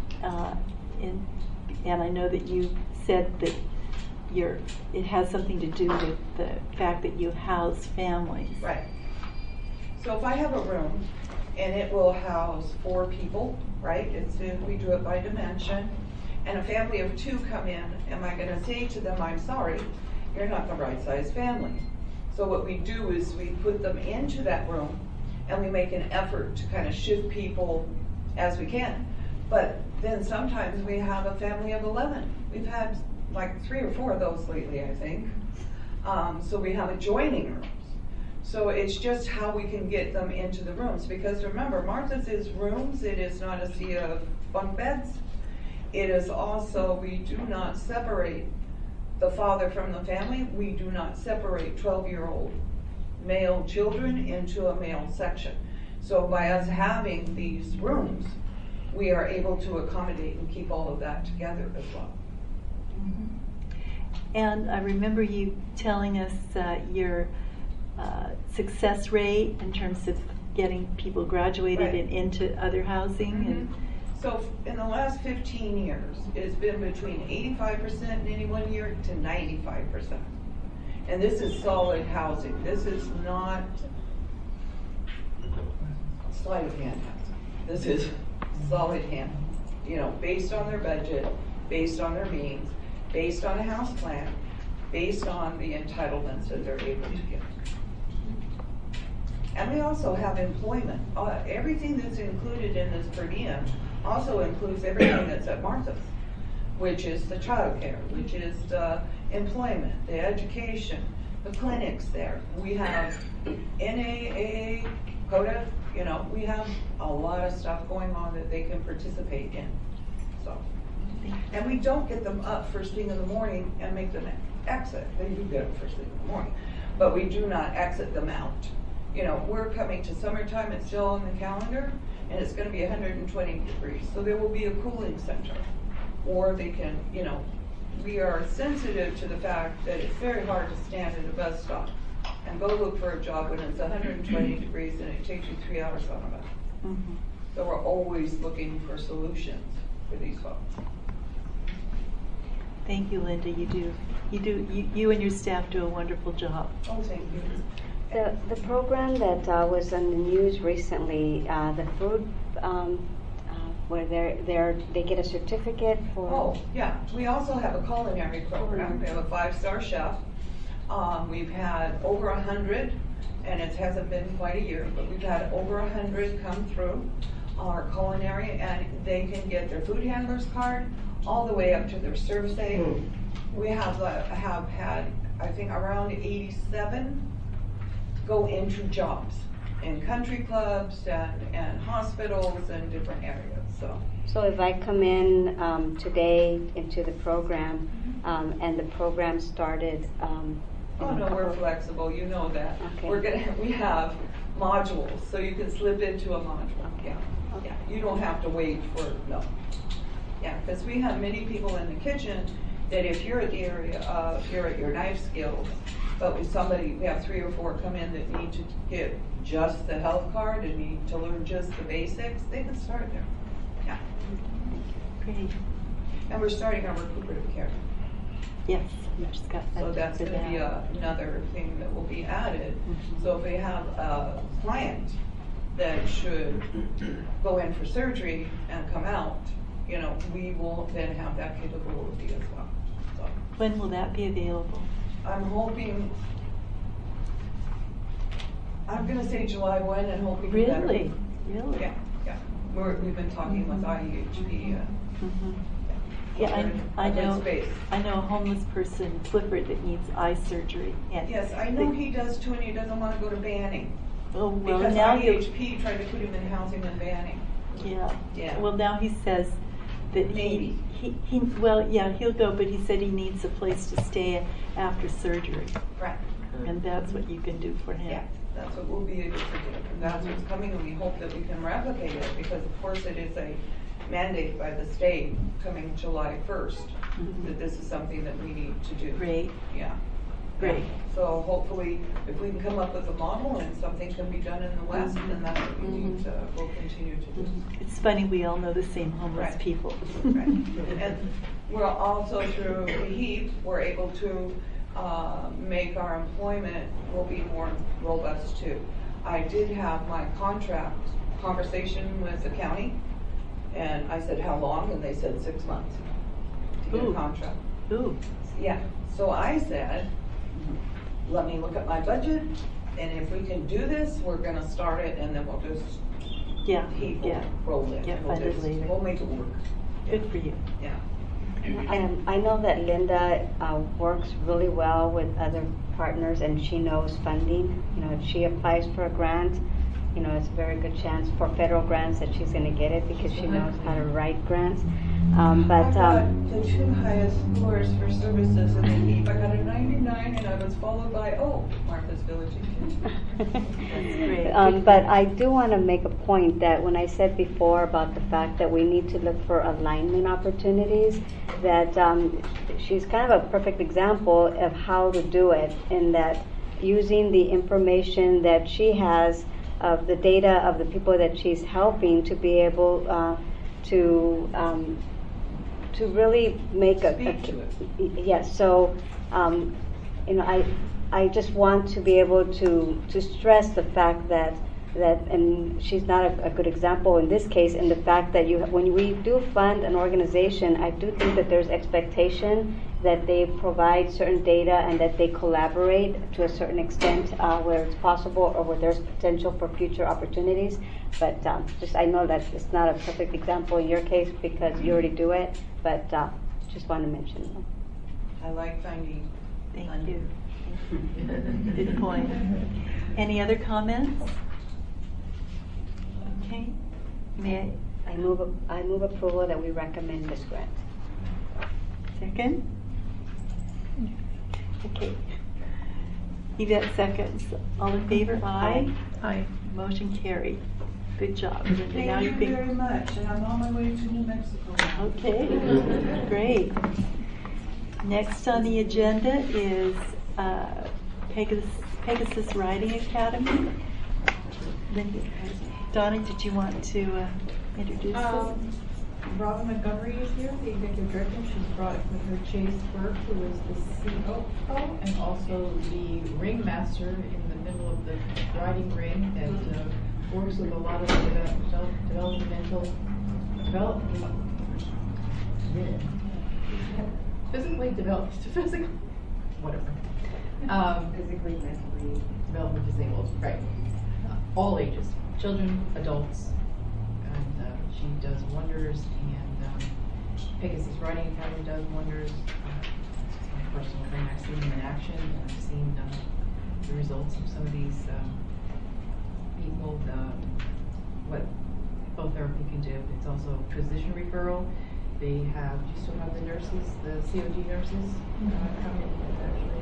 and I know that you said that it has something to do with the fact that you house families. Right. So if I have a room and it will house 4 people, right? We do it by dimension, and a family of 2 come in, am I going to say to them, I'm sorry, you're not the right size family? So what we do is we put them into that room and we make an effort to kind of shift people as we can. But then sometimes we have a family of 11. We've had like 3 or 4 of those lately, I think. So we have adjoining rooms. So it's just how we can get them into the rooms. Because remember, Martha's is rooms. It is not a sea of bunk beds. It is also, we do not separate the father from the family. We do not separate 12-year-old male children into a male section. So by us having these rooms, we are able to accommodate and keep all of that together as well. Mm-hmm. And I remember you telling us your success rate in terms of getting people graduated Right. and into other housing. Mm-hmm. And so in the last 15 years, it's been between 85% in any one year to 95%. And this is solid housing. This is not sleight of hand housing. This is solid hand, you know, based on their budget, based on their means, based on a house plan, based on the entitlements that they're able to get. And we also have employment. Everything that's included in this per diem also includes everything that's at Martha's, which is the child care, which is the employment, the education, the clinics there. We have NAA, CODA, you know, we have a lot of stuff going on that they can participate in. So. And we don't get them up first thing in the morning and make them exit. They do get up first thing in the morning, but we do not exit them out. You know, we're coming to summertime, it's still on the calendar, and it's gonna be 120 degrees. So there will be a cooling center. Or they can, you know, we are sensitive to the fact that it's very hard to stand at a bus stop and go look for a job when it's 120 degrees and it takes you 3 hours on a bus. Mm-hmm. So we're always looking for solutions for these folks. Thank you, Linda. You and your staff do a wonderful job. Oh, thank you. The program that was on the news recently, the food, where they get a certificate for. Oh, yeah. We also have a culinary program. We have a 5-star chef. We've had over 100, and it hasn't been quite a year, but we've had over 100 come through our culinary, and they can get their food handler's card all the way up to their service aide. We have had, I think, around 87 go into jobs in country clubs and hospitals and different areas. So if I come in today into the program and the program started. Oh no, we're flexible. You know that. Okay. We have modules, so you can slip into a module. Okay. Yeah. Okay. You don't have to wait for Yeah, because we have many people in the kitchen that if you're at the area of you're at your knife skills, but with somebody, we have 3 or 4 come in that need to get just the health card and need to learn just the basics, they can start there. Yeah. Great. And we're starting our recuperative care. Yes, you just got that. So that's going to be another thing that will be added. So if we have a client that should go in for surgery and come out, you know, we will then have that capability as well. So when will that be available? I'm hoping, I'm going to say July 1 and hoping Really? Really? Yeah, yeah. We've been talking with IEHP. Yeah, I know a homeless person, Clifford, that needs eye surgery. And yes, I know he does too, and he doesn't want to go to Banning. Oh, well, because now IEHP tried to put him in housing in Banning. Yeah. Yeah. Well, now he says that maybe he'll go, but he said he needs a place to stay after surgery. Right. And that's what you can do for him. Yeah, that's what we'll be able to do. And that's what's coming, and we hope that we can replicate it, because of course it is a mandate by the state coming July 1st that this is something that we need to do. Great. Yeah. Great. Yeah. So hopefully, if we can come up with a model and something can be done in the West, then that's what we need to, we'll continue to do. It's funny, we all know the same homeless people. Right. And we're also through the HEAP, we're able to make our employment will be more robust too. I did have my conversation with the county, and I said, how long? And they said 6 months to get a contract. Ooh. Yeah. So I said, let me look at my budget, and if we can do this, we're going to start it, and then we'll just roll in. We'll make it work. Good for you. Yeah. I know that Linda works really well with other partners, and she knows funding. You know, if she applies for a grant, you know, it's a very good chance for federal grants that she's going to get it, because she knows how to write grants. I got the 2 highest scores for services in the HEAP. I got a 99, and I was followed by, Martha's Village. That's great. But I do want to make a point that when I said before about the fact that we need to look for alignment opportunities, that she's kind of a perfect example of how to do it, in that using the information that she has of the data of the people that she's helping to be able to really make yes. So you know, I just want to be able to stress the fact that and she's not a good example in this case, in the fact that when we do fund an organization, I do think that there's expectation that they provide certain data and that they collaborate to a certain extent where it's possible or where there's potential for future opportunities. But just I know that it's not a perfect example in your case because you already do it, but just want to mention that. I like finding. Thank you. Good point. Any other comments? Okay. May I move approval that we recommend this grant. Second? Okay. Yvette seconds. All in favor? Aye. Aye. Motion carried. Good job. Linda. Now Thank you can- very much, and I'm on my way to New Mexico. Okay, great. Next on the agenda is Pegasus Riding Academy. Linda, Donna, did you want to introduce this? Robin Montgomery is here, the executive director. She's brought with her Chase Burke, who is the COO and also the ringmaster in the middle of the riding ring that works with a lot of physically developed, whatever. Physically, mentally. Development disabled, right. All ages, children, adults, and she does wonders, and Pegasus Riding Academy does wonders. It's my personal thing. I've seen them in action, and I've seen the results of some of these people, what full therapy can do. It's also physician referral. They have, do you still have the nurses, the COG nurses come in and actually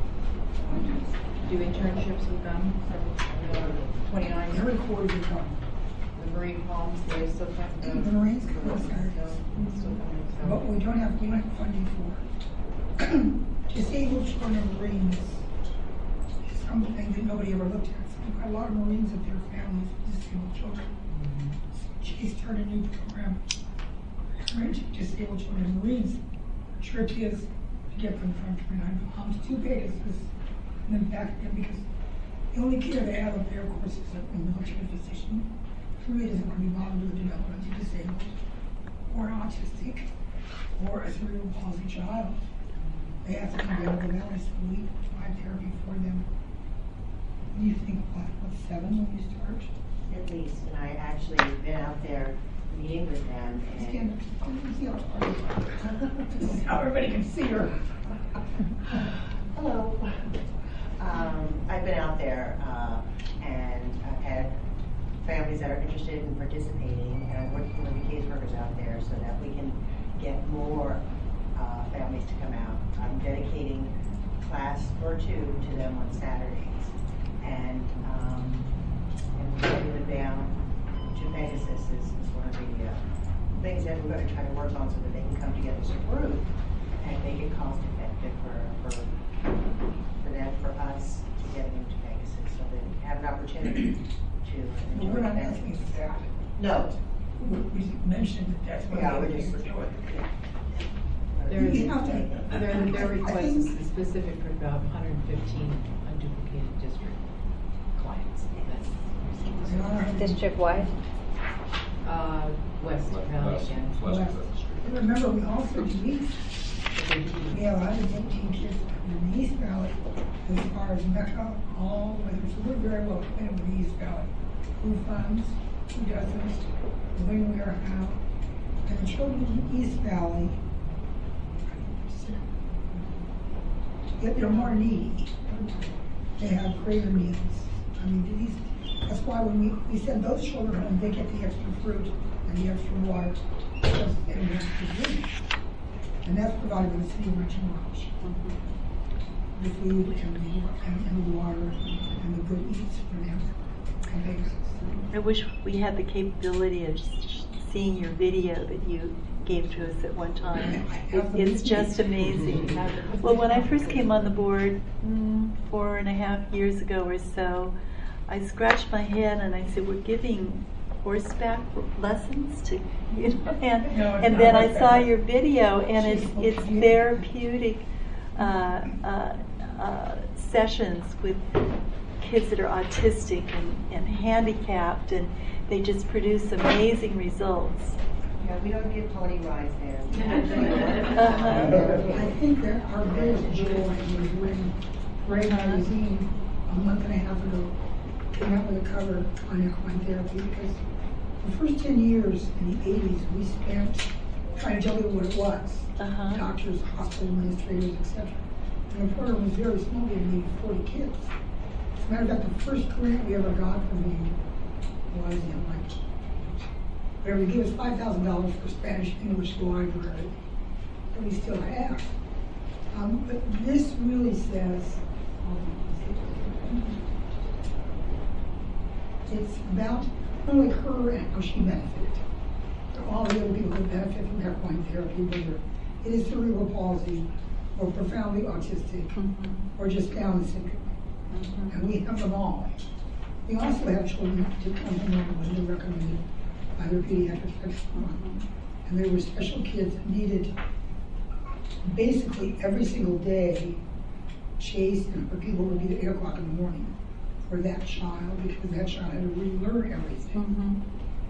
do internships with them for 29 Every quarter you come. The Marine Palms, they're still coming. The Marines come on Saturdays. But we don't have funding for disabled children of Marines. It's something that nobody ever looked at. So we've got a lot of Marines and their families with disabled children. So she started a new program for disabled children of Marines. Our church is to get them from 29 Palms to Pegasus and then back again, because the only care they have up there, of course, is a military physician who really doesn't want to be bothered with the developmentally disabled or autistic or a cerebral palsy child. They have to come down to the valley, so we provide therapy for them. What do you think, what 7 when you start? At least, and I actually been out there meeting with them and See how everybody can see her. hello. I've been out there and I've had families that are interested in participating, and I'm working with the caseworkers out there so that we can get more families to come out. I'm dedicating a class or 2 to them on Saturdays, and bringing them down to Pegasus is one of the things that we're going to try to work on so that they can come together as a group and make it cost effective for them, for us, to get them into Pegasus so that we have an opportunity to enjoy We're not them. asking for that. No. We mentioned that that's what Yeah, we're they just, were doing. Their request is specific for about 115 unduplicated district clients. District-wide? West Valley again. And remember, we also do East. We have 118 kids in the East Valley, as far as Mecca, all the way. So we're very well acquainted with the East Valley. Who funds, who doesn't, when we are out. And the children in the East Valley, they're more needy. They have greater needs. I mean, that's why when we send those children home, they get the extra fruit and the extra water because they don't have to drink. And that's provided by the city of Rancho Mirage. The food and the water and the good eats for them. I wish we had the capability of seeing your video that you gave to us at one time. It's just amazing. Well, when I first came on the board 4.5 years ago or so, I scratched my head and I said, we're giving horseback lessons to, and then I saw your video, and it's therapeutic sessions with kids that are autistic and handicapped, and they just produce amazing results. Yeah, we don't get pony rides there. I think that our biggest joy was when Ray Magazine, a month and a half ago, came out with a cover on equine therapy, because the first 10 years in the 80s, we spent trying to tell people what it was. Doctors, hospital administrators, etc. And the program was very small. We had maybe 40 kids. As a matter of fact, the first grant we ever got from him was they gave us $5,000 for Spanish English library. that we still have. But this really says, it's about not only her and how she benefited, but all the other people who benefit from equine therapy, whether it is cerebral palsy or profoundly autistic or just Down syndrome. And we have them all. We also have children to come from Loma recommended by their pediatric expert. And there were special kids that needed basically every single day. Chase and her people would be at 8 o'clock in the morning for that child, because that child had to relearn everything.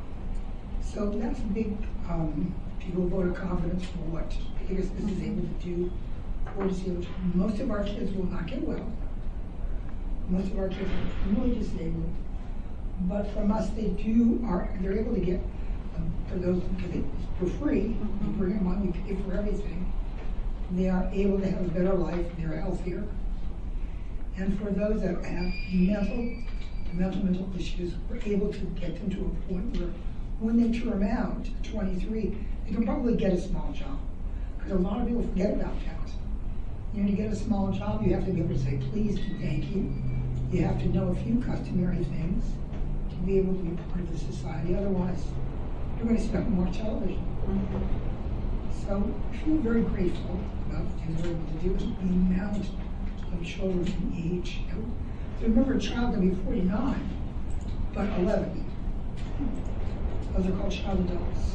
So that's a big people vote of confidence for what Pegasus is able to do for disabled children. Most of our kids will not get well. Most of our kids are really disabled. But from us, they're able to get, for those, for free, we bring them on, we pay for everything. They are able to have a better life, they're healthier. And for those that have mental issues, we're able to get them to a point where when they turn out at 23, they can probably get a small job. Because a lot of people forget about that. You know, to get a small job, you have to be able to say please and thank you. You have to know a few customary things to be able to be part of the society. Otherwise, you're going to spend more television. So I feel very grateful about the things we're able to do, the amount of children in age. So remember, a child can be 49, but 11. Those are called child adults.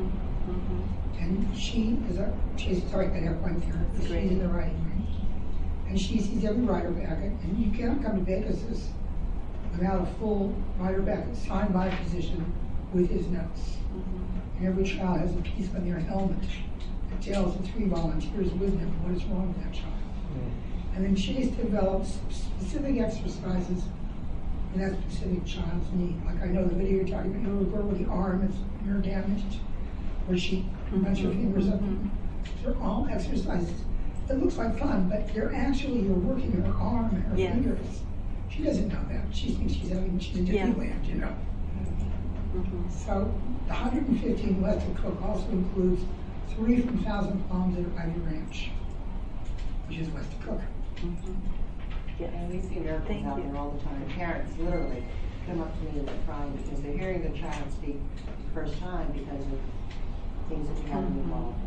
And she's sorry, I have one here. She's in the riding ring. And she sees every rider packet, and you cannot come to Pegasus without a full rider packet signed by a physician with his notes. And every child has a piece on their helmet that tells the 3 volunteers with them what is wrong with that child. And then Chase develops specific exercises for that specific child's need. Like I know the video you're talking about, the girl with the arm that's nerve damaged, where she runs her fingers up. They're all exercises. It looks like fun, but you're working her arm and her fingers. She doesn't know that. She thinks she's in Disneyland, you know. So the 115 West of Cook also includes 3 from Thousand Palms at Ivy Ranch, which is West of Cook. And we see miracles out there all the time. Parents literally come up to me and they're crying because they're hearing their child speak the first time because of things that we haven't involved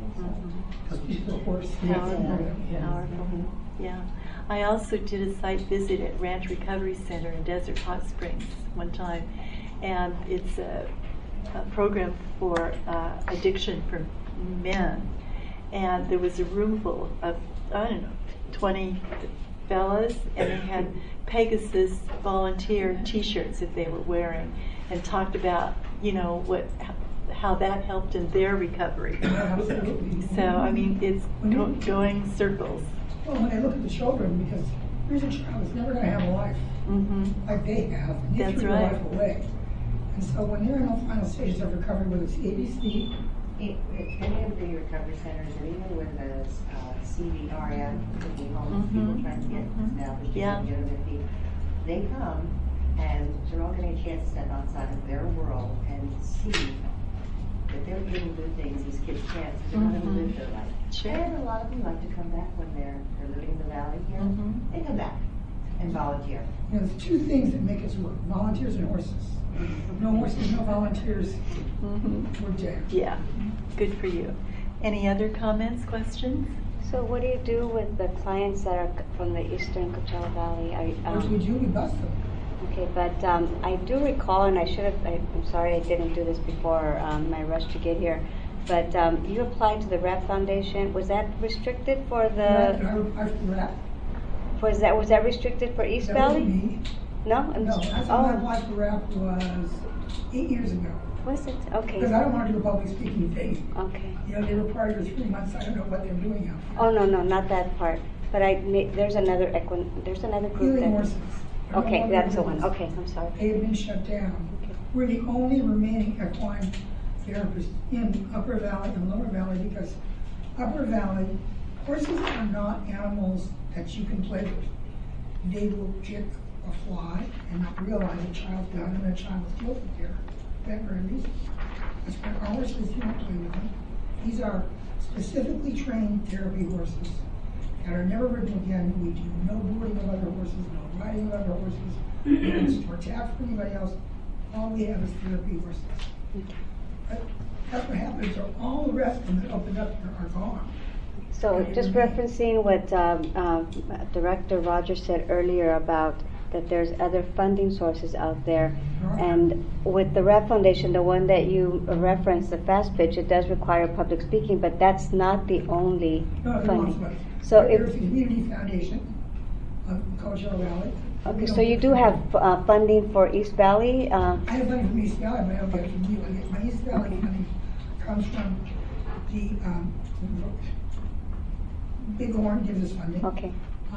in. Powerful. Yeah. I also did a site visit at Ranch Recovery Center in Desert Hot Springs one time, and it's a program for addiction for men. And there was a room full of, 20 fellas, and they had Pegasus volunteer T-shirts that they were wearing, and talked about, how that helped in their recovery. So, I mean, it's going circles. Well, when I look at the children, because here's a child that's never going to have a life like they have, and they threw their life away. And so when they're in the final stages of recovery, whether it's ABC, any of the recovery centers, or even with the CVRM, the homeless people trying to get established, get on their feet, they come and they're all getting a chance to step outside of their world and see that they're able to do things these kids can't, so they're not able to live their life. And a lot of them like to come back when they're living in the valley here. They come back and volunteer. There's 2 things that make us work: volunteers and horses. No horses, no volunteers. We're dead. Yeah, good for you. Any other comments, questions? So what do you do with the clients that are from the eastern Coachella Valley? We bus them. Okay, but I do recall, and I'm sorry I didn't do this before my rush to get here, but you applied to the RAP Foundation. Was that restricted for the... I applied for RAP. Was that restricted for East Valley? Me. No? No, that's when I applied for RAP was 8 years ago. Was it? Okay. Because I don't want to do a public speaking thing. Okay. They require you 3 months. I don't know what they're doing now. Oh, no, not that part. But there's another group Healing Horses. Okay, that's the one. Okay, I'm sorry. They have been shut down. Okay. We're the only remaining equine therapists in Upper Valley and Lower Valley, because Upper Valley, horses are not animals that you can play with. They will kick a fly and not realize a child's down and a child is killed there. That very reason. That's why our horses, you don't play with them. These are specifically trained therapy horses that are never ridden again. We do no boarding of other horses, no riding of other horses, no store tax for anybody else. All we have is therapy horses. But that's what happens, so all the rest of them that opened up here are gone. So just referencing what Director Rogers said earlier about that there's other funding sources out there. And with the RAP Foundation, the one that you referenced, the Fast Pitch, it does require public speaking, but that's not the only funding. So there's the Community Foundation of Coachella Valley. Okay, so you do have funding for East Valley? I have funding from East Valley, but I don't get it from you. I get my East Valley funding comes from the Bighorn gives us funding. Okay.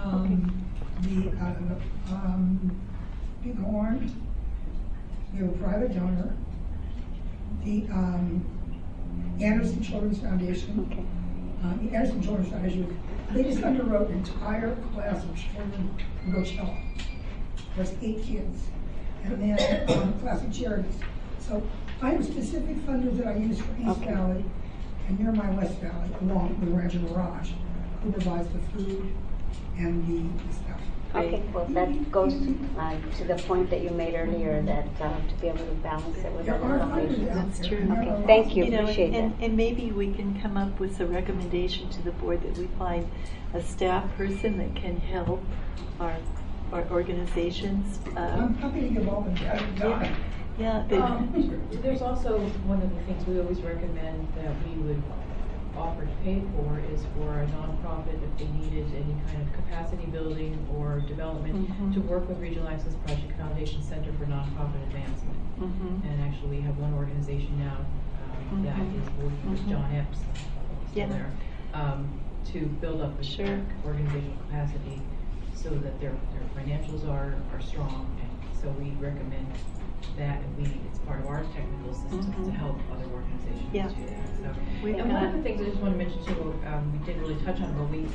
Bighorn, we have a private donor. The Anderson Children's Foundation. Okay. The Anderson Children's Foundation, they just underwrote an entire class of children from Coachella. There's 8 kids. And then classic charities. So I have specific funders that I use for East Valley and near my West Valley, along with Rancho Mirage, who provides the food and the stuff. Okay, well that goes to the point that you made earlier, that to be able to balance it with other foundations. That's true. Okay, thank you, know, appreciate and, that. and maybe we can come up with a recommendation to the board that we find a staff person that can help our organizations. I'm happy to give all the data. Yeah. There's also one of the things we always recommend that we would offer to pay for is for a nonprofit if they needed any kind of capacity building or development to work with Regional Access Project Foundation Center for Nonprofit Advancement. And actually we have one organization now that is working with John Epps there to build up the organizational capacity so that their financials are strong. And so we recommend that, and it's part of our technical systems to help other organizations do that. So, and one of the things I just want to mention too, we didn't really touch on, but we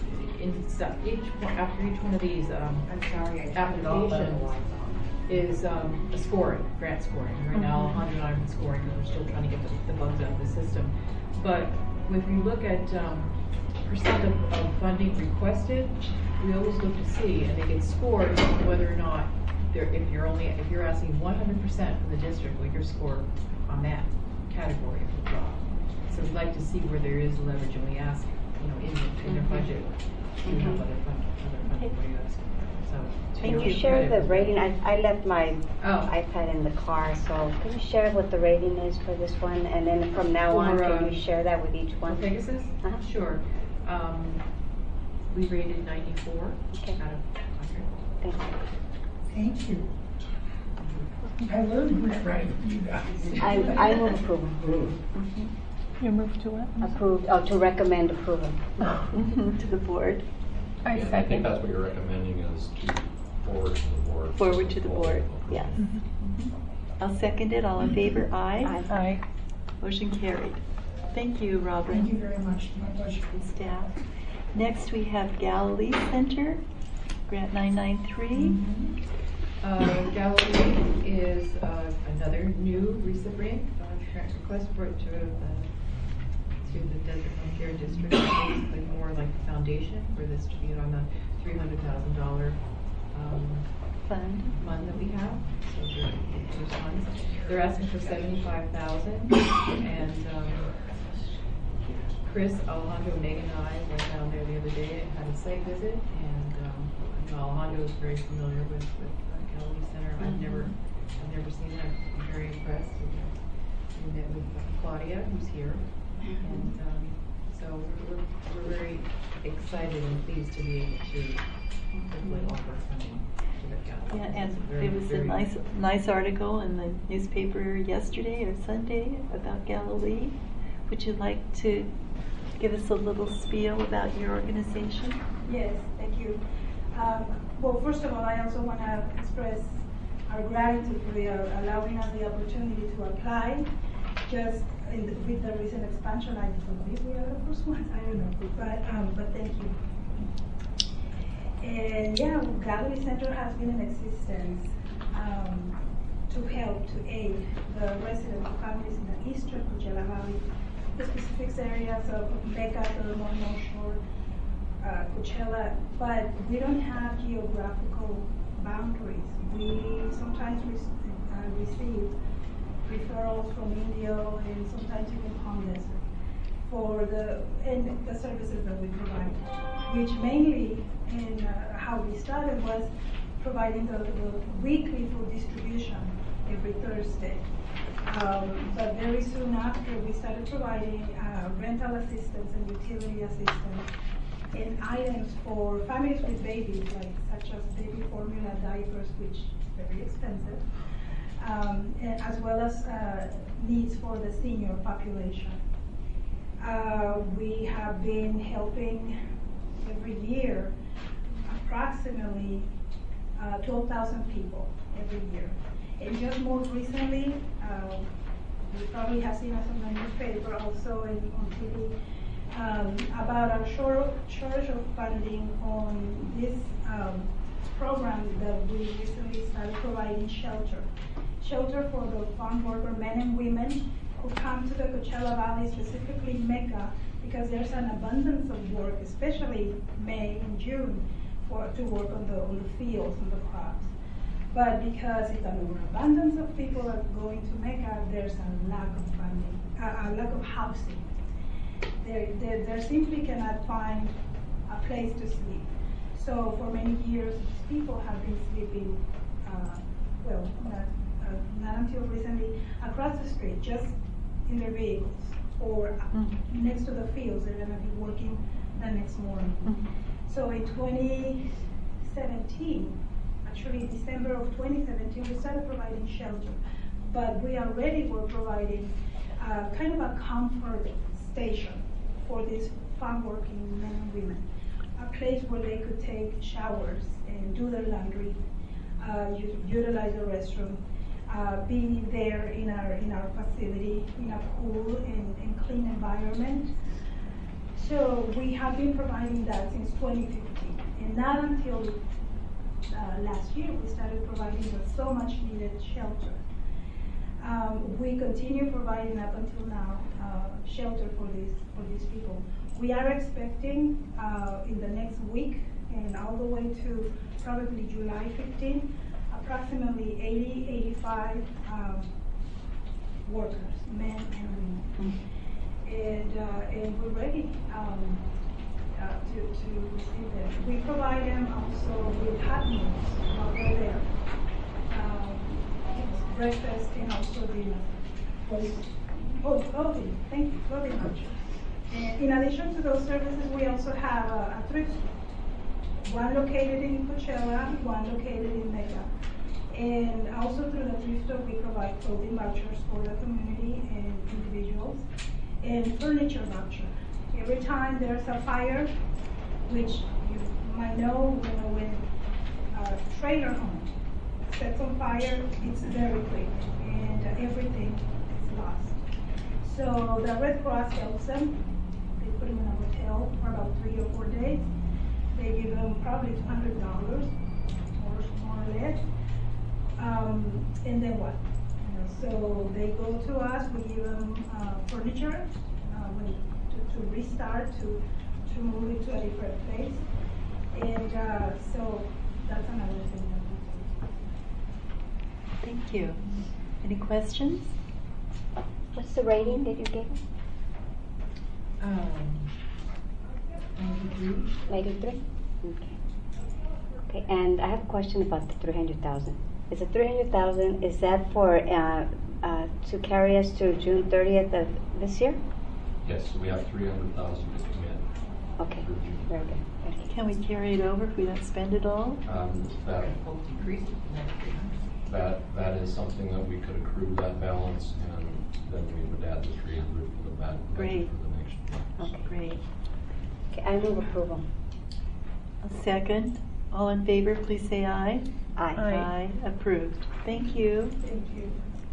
after each one of these applications is a scoring, grant scoring. Right now, Alejandro and I are scoring because we're still trying to get the bugs out of the system. But if you look at percent of funding requested, we always look to see, and it gets scored whether or not if you're asking 100% from the district, well, you're scored on that category of the job. So we'd like to see where there is leverage, and we ask, in their budget, do you have other funding where you asking for? So can you share the rating? I left my iPad in the car, so can you share what the rating is for this one, and then from now on, can you share that with each one? For Pegasus? Sure. We rated 94 out of 100. Thank you. Thank you. I learned grant writing from you guys. I will approve. You move to what? Approve, to recommend approval. To the board. I think that's what you're recommending is to forward to the board. Forward to the board, yes. I'll second it. All in favor? Aye. Aye. Motion carried. Thank you, Robin. Thank you very much. My pleasure. And staff. Next, we have Galilee Center, Grant 993. Galilee is another new recipient request for it to the Desert Home Care District. Basically more like the foundation for this to be on the $300,000 fund that we have. So there's funds. They're asking for $75,000, and Chris, Alejandro, Megan, and I went down there the other day and had a site visit, and Alejandro is very familiar with Galilee Center. I've never seen that. I'm very impressed. We met with Claudia, who's here, and so we're very excited and pleased to be able to offer funding to the Galilee. Yeah, and there was a nice article in the newspaper yesterday or Sunday about Galilee. Would you like to give us a little spiel about your organization? Yes, thank you. Well, first of all, I also want to express our gratitude for allowing us the opportunity to apply. Just with the recent expansion, I believe we are the first ones. I don't know, but thank you. And yeah, Galilee Center has been in existence to help, to aid the residents and families in the eastern Coachella Valley the specific areas of Mecca, the North Shore, Coachella, but we don't have geographical boundaries. We sometimes receive referrals from Indio and sometimes even Palm Desert for the services that we provide, which mainly in how we started was providing the weekly food distribution every Thursday. But very soon after, we started providing rental assistance and utility assistance in items for families with babies, like such as baby formula, diapers, which are very expensive, and as well as needs for the senior population. We have been helping every year approximately 12,000 people every year. And just more recently, you probably have seen us on the newspaper, also on TV, about our shortage of funding on this program that we recently started providing shelter. Shelter for the farm worker men and women who come to the Coachella Valley, specifically Mecca, because there's an abundance of work, especially May and June, to work on the fields, on the crops. But because it's an overabundance of people that are going to Mecca, there's a lack of funding, a lack of housing. They simply cannot find a place to sleep. So for many years, people have been sleeping, not until recently, across the street, just in their vehicles, or next to the fields. They're going to be working the next morning. So in 2017, actually December of 2017, we started providing shelter. But we already were providing kind of a comfort station for these farm working men and women. A place where they could take showers and do their laundry, utilize the restroom, be there in our facility, in a cool and clean environment. So we have been providing that since 2015, and not until last year we started providing the so much needed shelter. We continue providing up until now shelter for these people. We are expecting in the next week and all the way to probably July 15, approximately 85 workers, men and women. And we're ready to receive them. We provide them also with hot meals while they're there. Breakfast and also dinner. Clothing, thank you, clothing vouchers. And in addition to those services, we also have a thrift store. One located in Coachella, one located in Mecca. And also through the thrift store, we provide clothing vouchers for the community and individuals, and furniture voucher. Every time there's a fire, which you might know, when a trailer home sets on fire, it's very quick, and everything is lost. So the Red Cross helps them. They put them in a hotel for about 3 or 4 days. They give them probably $200 or more or less. And then what? So they go to us, we give them furniture to restart, to move it to a different place. And so that's another thing that we do. Thank you. Any questions? What's the rating that you gave? 93? Okay. Okay, and I have a question about the 300,000. Is the 300,000, is that for to carry us to June 30th of this year? Yes, so we have 300,000 to commit. Okay, very good. Can we carry it over if we don't spend it all? That is something that we could accrue that balance, and then we would add the 300 for the budget for the next year. Okay, great. Okay, I move approval. A second. All in favor, please say aye. Aye. Aye. Approved. Thank you. Thank you.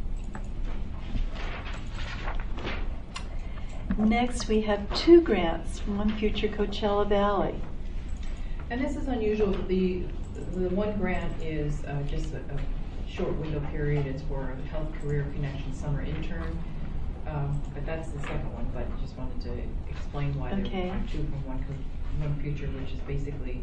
Next, we have 2 grants from One Future Coachella Valley. And this is unusual. The one grant is just a short window period. It's for a Health Career Connection Summer Intern. But that's the second one, but just wanted to explain why Okay. there are two from One Future, which is basically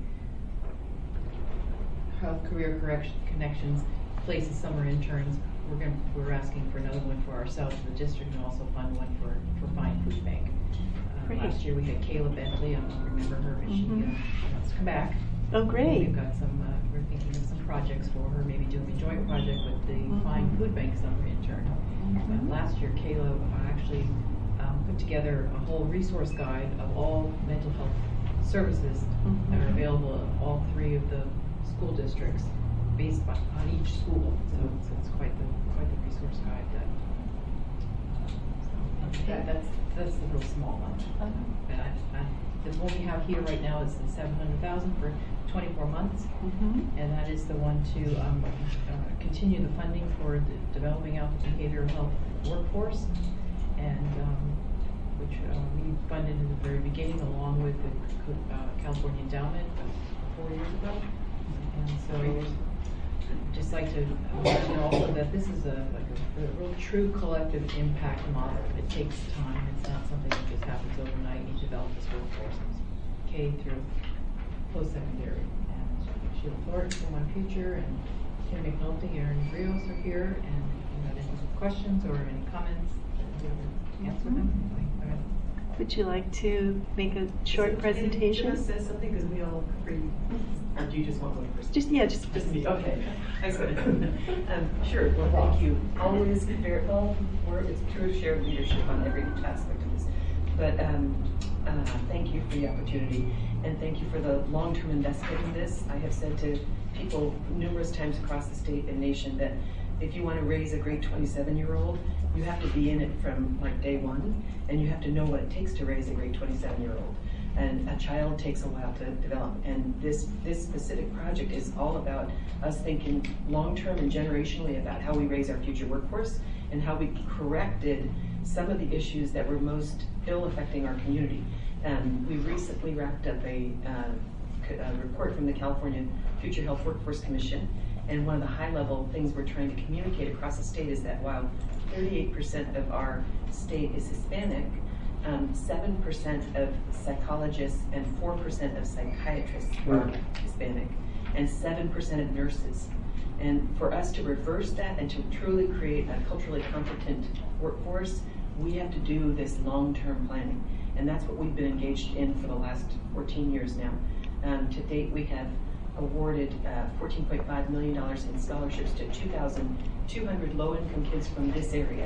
Health Career Connections places summer interns. We're asking for another one for ourselves in the district, and also fund one for Fine Food Bank. Great. Last year we had Kayla Bentley, I don't remember her, but she wants to come back. Oh, great. We've got some, we're thinking of some projects for her, maybe doing a joint project with the Fine Food Bank summer intern. Last year, Kayla actually put together a whole resource guide of all mental health services that are available at all three of the school districts, based on each school. So it's quite the resource guide. That's the real small one. The one we have here right now is the $700,000 for 24 months, and that is the one to continue the funding for developing out the behavioral health workforce, and which we funded in the very beginning along with the California Endowment 4 years ago. And so I'd just like to mention also that this is a real true collective impact model. It takes time. It's not something that just happens overnight. You develop this workforce, K through post-secondary. And Sheila Thornton from One Future and Kim McNulty, Aaron Rios are here. And if you have any questions or any comments, we'll answer them. Would you like to make a short presentation? Can I say something, because we all agree, or do you just want one person? Just me. Okay. Thanks. Sure. Well, thank you. Always very well. It's true shared leadership on every aspect of this. But thank you for the opportunity, and thank you for the long-term investment in this. I have said to people numerous times across the state and nation that if you want to raise a great 27-year-old, you have to be in it from like day one, and you have to know what it takes to raise a great 27-year-old. And a child takes a while to develop. And this specific project is all about us thinking long-term and generationally about how we raise our future workforce and how we corrected some of the issues that were most ill affecting our community. We recently wrapped up a report from the California Future Health Workforce Commission. And one of the high-level things we're trying to communicate across the state is that while 38% of our state is Hispanic, 7% of psychologists and 4% of psychiatrists are Hispanic, and 7% of nurses. And for us to reverse that and to truly create a culturally competent workforce, we have to do this long-term planning. And that's what we've been engaged in for the last 14 years now. To date, we have awarded $14.5 million in scholarships to 2,200 low-income kids from this area.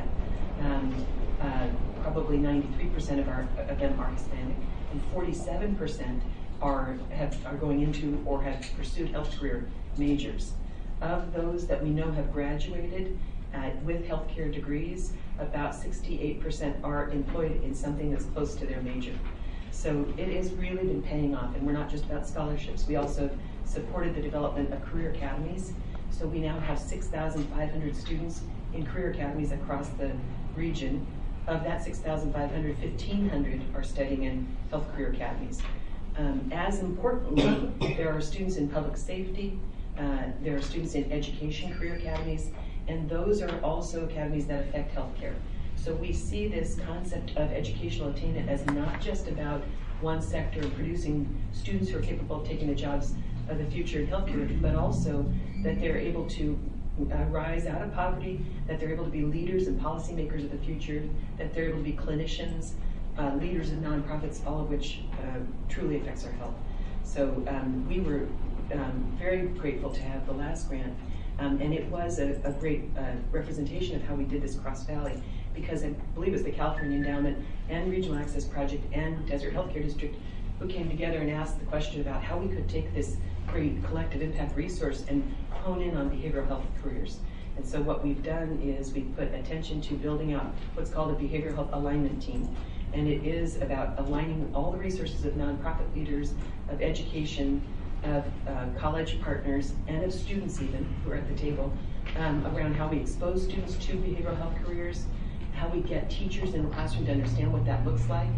Probably 93% of them are Hispanic, and 47% are going into or have pursued health career majors. Of those that we know have graduated with healthcare degrees, about 68% are employed in something that's close to their major. So it has really been paying off, and we're not just about scholarships. We also supported the development of career academies. So we now have 6,500 students in career academies across the region. Of that 6,500, 1,500 are studying in health career academies. As importantly, there are students in public safety, there are students in education career academies, and those are also academies that affect healthcare. So we see this concept of educational attainment as not just about one sector and producing students who are capable of taking the jobs of the future in healthcare, but also that they're able to rise out of poverty, that they're able to be leaders and policymakers of the future, that they're able to be clinicians, leaders of nonprofits, all of which truly affects our health. So we were very grateful to have the last grant, and it was a great representation of how we did this across Valley, because I believe it was the California Endowment and Regional Access Project and Desert Healthcare District who came together and asked the question about how we could take this great collective impact resource and hone in on behavioral health careers. And so what we've done is we've put attention to building out what's called a behavioral health alignment team. And it is about aligning all the resources of nonprofit leaders, of education, of college partners, and of students even who are at the table around how we expose students to behavioral health careers, how we get teachers in the classroom to understand what that looks like,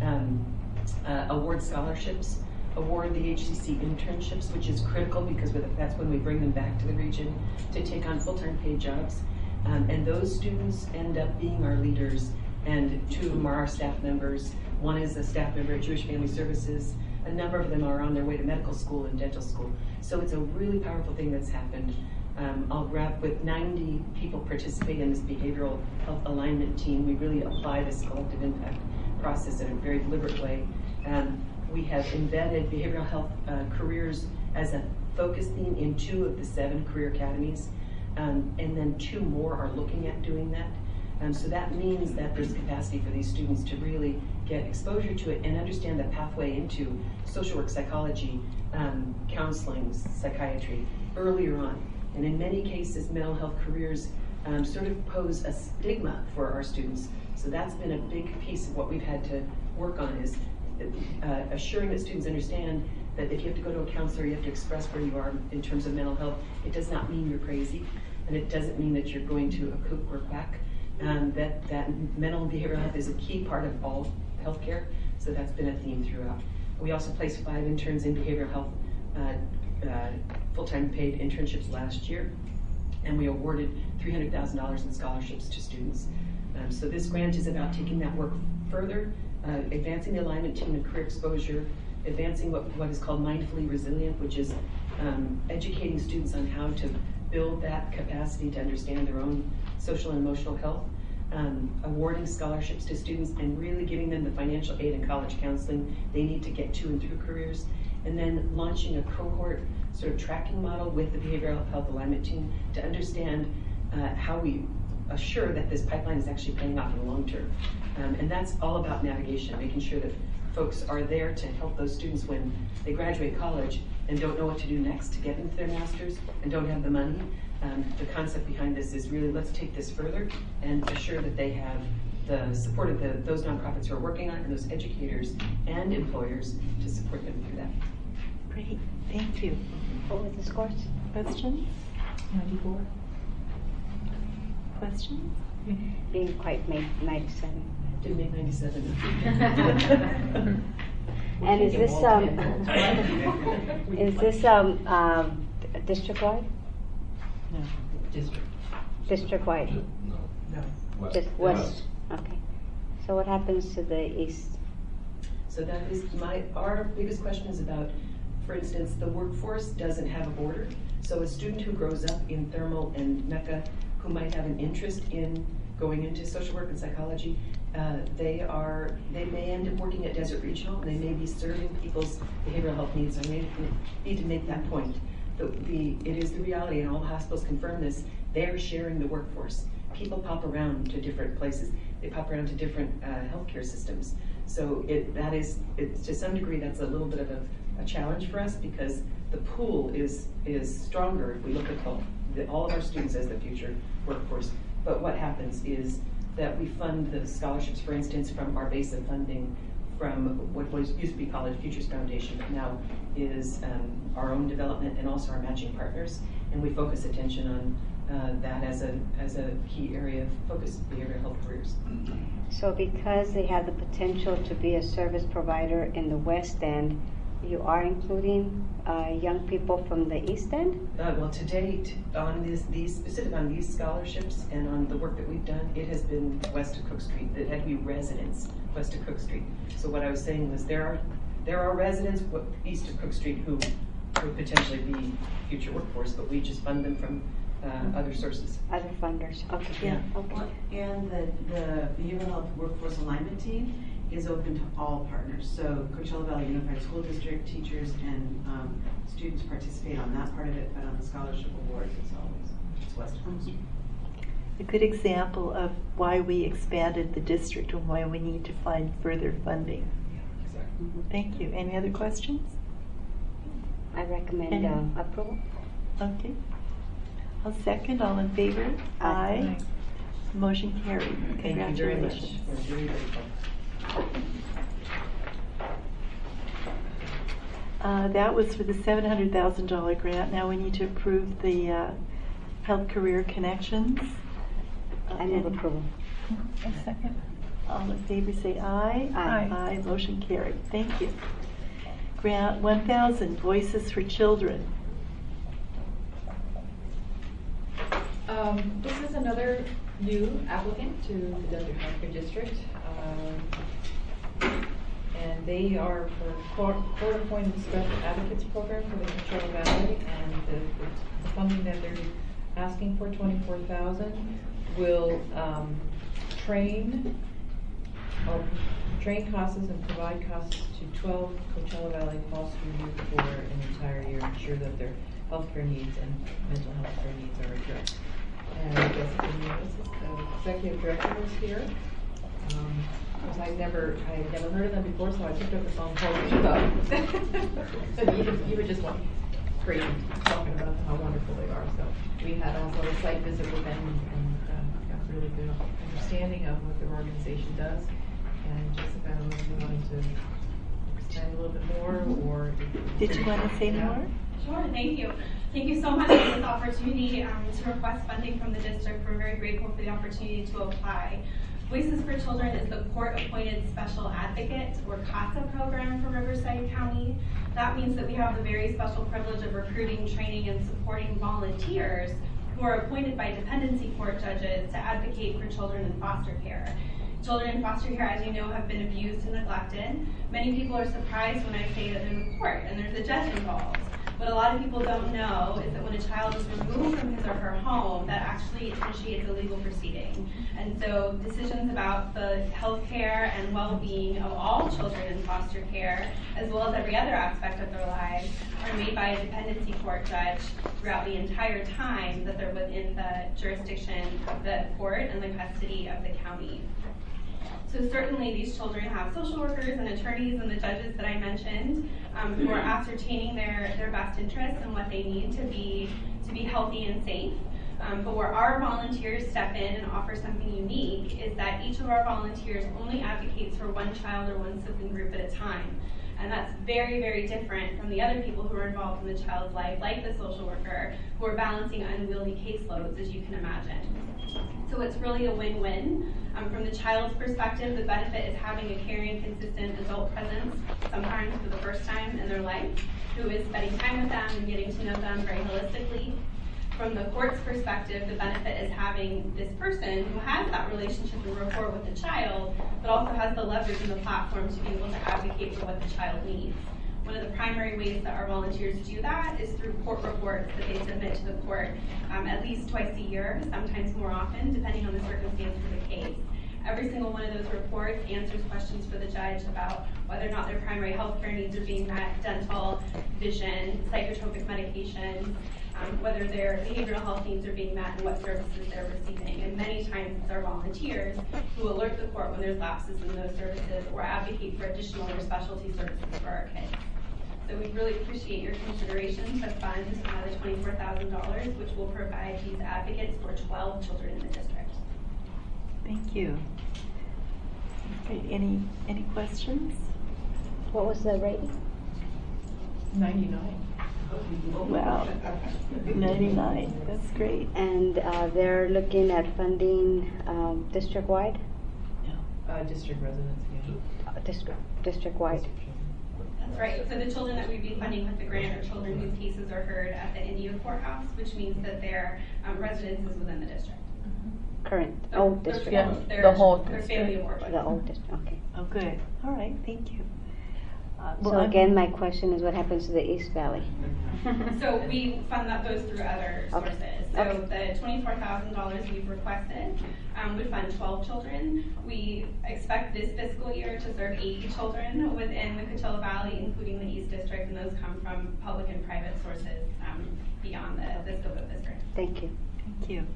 award scholarships, award the HCC internships, which is critical because that's when we bring them back to the region to take on full-time paid jobs. And those students end up being our leaders and 2 of them are our staff members. One is a staff member at Jewish Family Services. A number of them are on their way to medical school and dental school. So it's a really powerful thing that's happened. I'll wrap with 90 people participating in this behavioral health alignment team. We really apply this collective impact process in a very deliberate way. We have embedded behavioral health careers as a focus theme in 2 of the 7 career academies, and then 2 more are looking at doing that. So that means that there's capacity for these students to really get exposure to it and understand the pathway into social work, psychology, counseling, psychiatry earlier on. And in many cases, mental health careers sort of pose a stigma for our students. So that's been a big piece of what we've had to work on, is assuring that students understand that if you have to go to a counselor, you have to express where you are in terms of mental health. It does not mean you're crazy, and it doesn't mean that you're going to a kook or quack. That mental and behavioral health is a key part of all healthcare, so that's been a theme throughout. We also placed 5 interns in behavioral health, full-time paid internships last year, and we awarded $300,000 in scholarships to students. So this grant is about taking that work further, advancing the alignment team and career exposure, advancing what is called mindfully resilient, which is educating students on how to build that capacity to understand their own social and emotional health, awarding scholarships to students and really giving them the financial aid and college counseling they need to get to and through careers, and then launching a cohort sort of tracking model with the behavioral health alignment team to understand how we assure that this pipeline is actually paying off in the long term. And that's all about navigation, making sure that folks are there to help those students when they graduate college and don't know what to do next to get into their master's and don't have the money. The concept behind this is really, let's take this further and assure that they have the support of those nonprofits who are working on it and those educators and employers to support them through that. Great, thank you. What was the scores? Questions? 94. Questions? Didn't quite make 97. Didn't make 97. And is this district-wide? No. District. District-wide? No. West. Just west. Okay. So what happens to the east? So that is our biggest question is about, for instance, the workforce doesn't have a border. So a student who grows up in Thermal and Mecca who might have an interest in going into social work and psychology, they may end up working at Desert Regional, and they may be serving people's behavioral health needs. I need to make that point. It is the reality, and all the hospitals confirm this. They're sharing the workforce. People pop around to different places. They pop around to different healthcare systems. So to some degree, that's a little bit of a challenge for us, because the pool is stronger if we look at all of our students as the future workforce. But what happens is that we fund the scholarships, for instance, from our base of funding from what used to be College Futures Foundation, but now is our own development and also our matching partners. And we focus attention on that as a key area of focus, behavioral health careers. So because they have the potential to be a service provider in the West End, you are including young people from the East End? Well, to date, on specific on these scholarships and on the work that we've done, it has been west of Cook Street. It had to be residents west of Cook Street. So what I was saying was there are residents east of Cook Street who would potentially be future workforce, but we just fund them from other sources. Other funders. Okay. Yeah. Okay. And the Behavioral Health Workforce Alignment Team is open to all partners. So Coachella Valley Unified School District teachers and students participate on that part of it, but on the scholarship awards, it's West Coast. A good example of why we expanded the district and why we need to find further funding. Yeah, exactly. Thank you. Any other questions? I recommend approval. Okay. I'll second. All in favor? Aye. Motion carried. Thank you very much. Congratulations. We're very grateful. That was for the $700,000 grant. Now we need to approve the Health Career Connections. I move approval. A second. All in favor say aye. Aye. Aye. Motion carried. Thank you. Grant 1,000, Voices for Children. This is another new applicant to the Desert Healthcare District. And they are for court-appointed special advocates program for the Coachella Valley, and the funding that they're asking for, $24,000, will train classes and provide classes to 12 Coachella Valley foster youth for an entire year, ensure that their healthcare needs and mental health care needs are addressed. And Jessica Nemesis, the executive director, is here. Because I had never heard of them before, so I picked up the phone and called you up. You were just like crazy talking about how wonderful they are. So we had also a site visit with them and got really good understanding of what their organization does. And Jessica, I don't know if you wanted to expand a little bit more, or did you want to say more? Sure, thank you. Thank you so much for this opportunity to request funding from the district. We're very grateful for the opportunity to apply. Voices for Children is the court-appointed special advocate, or CASA program for Riverside County. That means that we have the very special privilege of recruiting, training, and supporting volunteers who are appointed by dependency court judges to advocate for children in foster care. Children in foster care, as you know, have been abused and neglected. Many people are surprised when I say that there's a court and there's a judge involved. What a lot of people don't know is that when a child is removed from his or her home, that actually initiates a legal proceeding. And so decisions about the health care and well-being of all children in foster care, as well as every other aspect of their lives, are made by a dependency court judge throughout the entire time that they're within the jurisdiction of the court and the custody of the county. So certainly these children have social workers and attorneys and the judges that I mentioned who are ascertaining their best interests and what they need to be healthy and safe. But where our volunteers step in and offer something unique is that each of our volunteers only advocates for one child or one sibling group at a time. And that's very, very different from the other people who are involved in the child's life, like the social worker, who are balancing unwieldy caseloads, as you can imagine. So it's really a win-win. From the child's perspective, the benefit is having a caring, consistent adult presence, sometimes for the first time in their life, who is spending time with them and getting to know them very holistically. From the court's perspective, the benefit is having this person who has that relationship and rapport with the child, but also has the leverage and the platform to be able to advocate for what the child needs. One of the primary ways that our volunteers do that is through court reports that they submit to the court at least twice a year, sometimes more often, depending on the circumstance of the case. Every single one of those reports answers questions for the judge about whether or not their primary health care needs are being met, dental, vision, psychotropic medications, whether their behavioral health needs are being met, and what services they're receiving. And many times it's our volunteers who alert the court when there's lapses in those services or advocate for additional or specialty services for our kids. So we really appreciate your consideration to fund the $24,000, which will provide these advocates for 12 children in the district. Thank you. Okay, any questions? What was the rating? 99. Wow, 99. That's great. And they're looking at funding district-wide? District residents, yeah. District-wide. That's right. So the children that we'd be funding with the grant are children whose cases are heard at the India courthouse, which means that their residence is within the district. Current, old district. The whole their district. family of origin. The old district, okay. Oh, good. All right, thank you. So again, my question is what happens to the East Valley? So we fund those through other sources. So the $24,000 we've requested would fund 12 children. We expect this fiscal year to serve 80 children within the Coachella Valley, including the East District, and those come from public and private sources beyond the scope of this grant. Thank you. Thank you.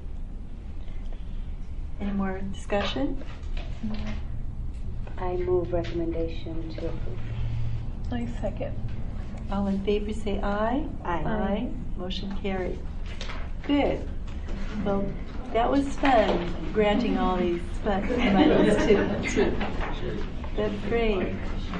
Any more discussion? I move recommendation to approve. I second. All in favor say aye. Aye. Aye. Motion carried. Good. Well, that was fun, granting all these monies to. That's great.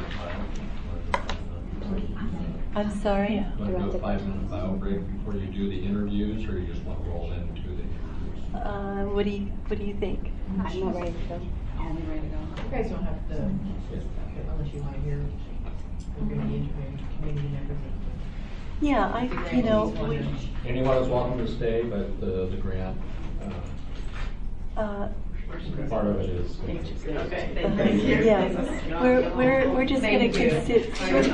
I'm sorry? Want to do a 5-minute bio break before you do the interviews, or you just want to roll into the interviews? What do you think? I'm not ready to go. I'm ready to go. You guys don't have to, unless you want to hear, we're going to be interviewing community members. Yeah, Anyone is welcome to stay, but the grant Part of it is. Okay. Yeah, we're just going to consider.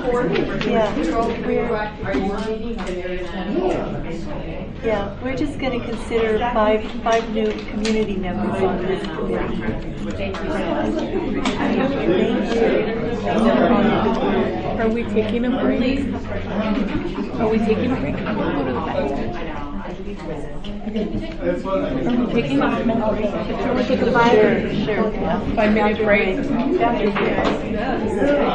Yeah, we're just going to consider five new community members on this committee. Thank you. Are we taking a break? Are we taking a break? I'm gonna go to the bathroom. Are we taking a small break? Can we take a 5-minute break?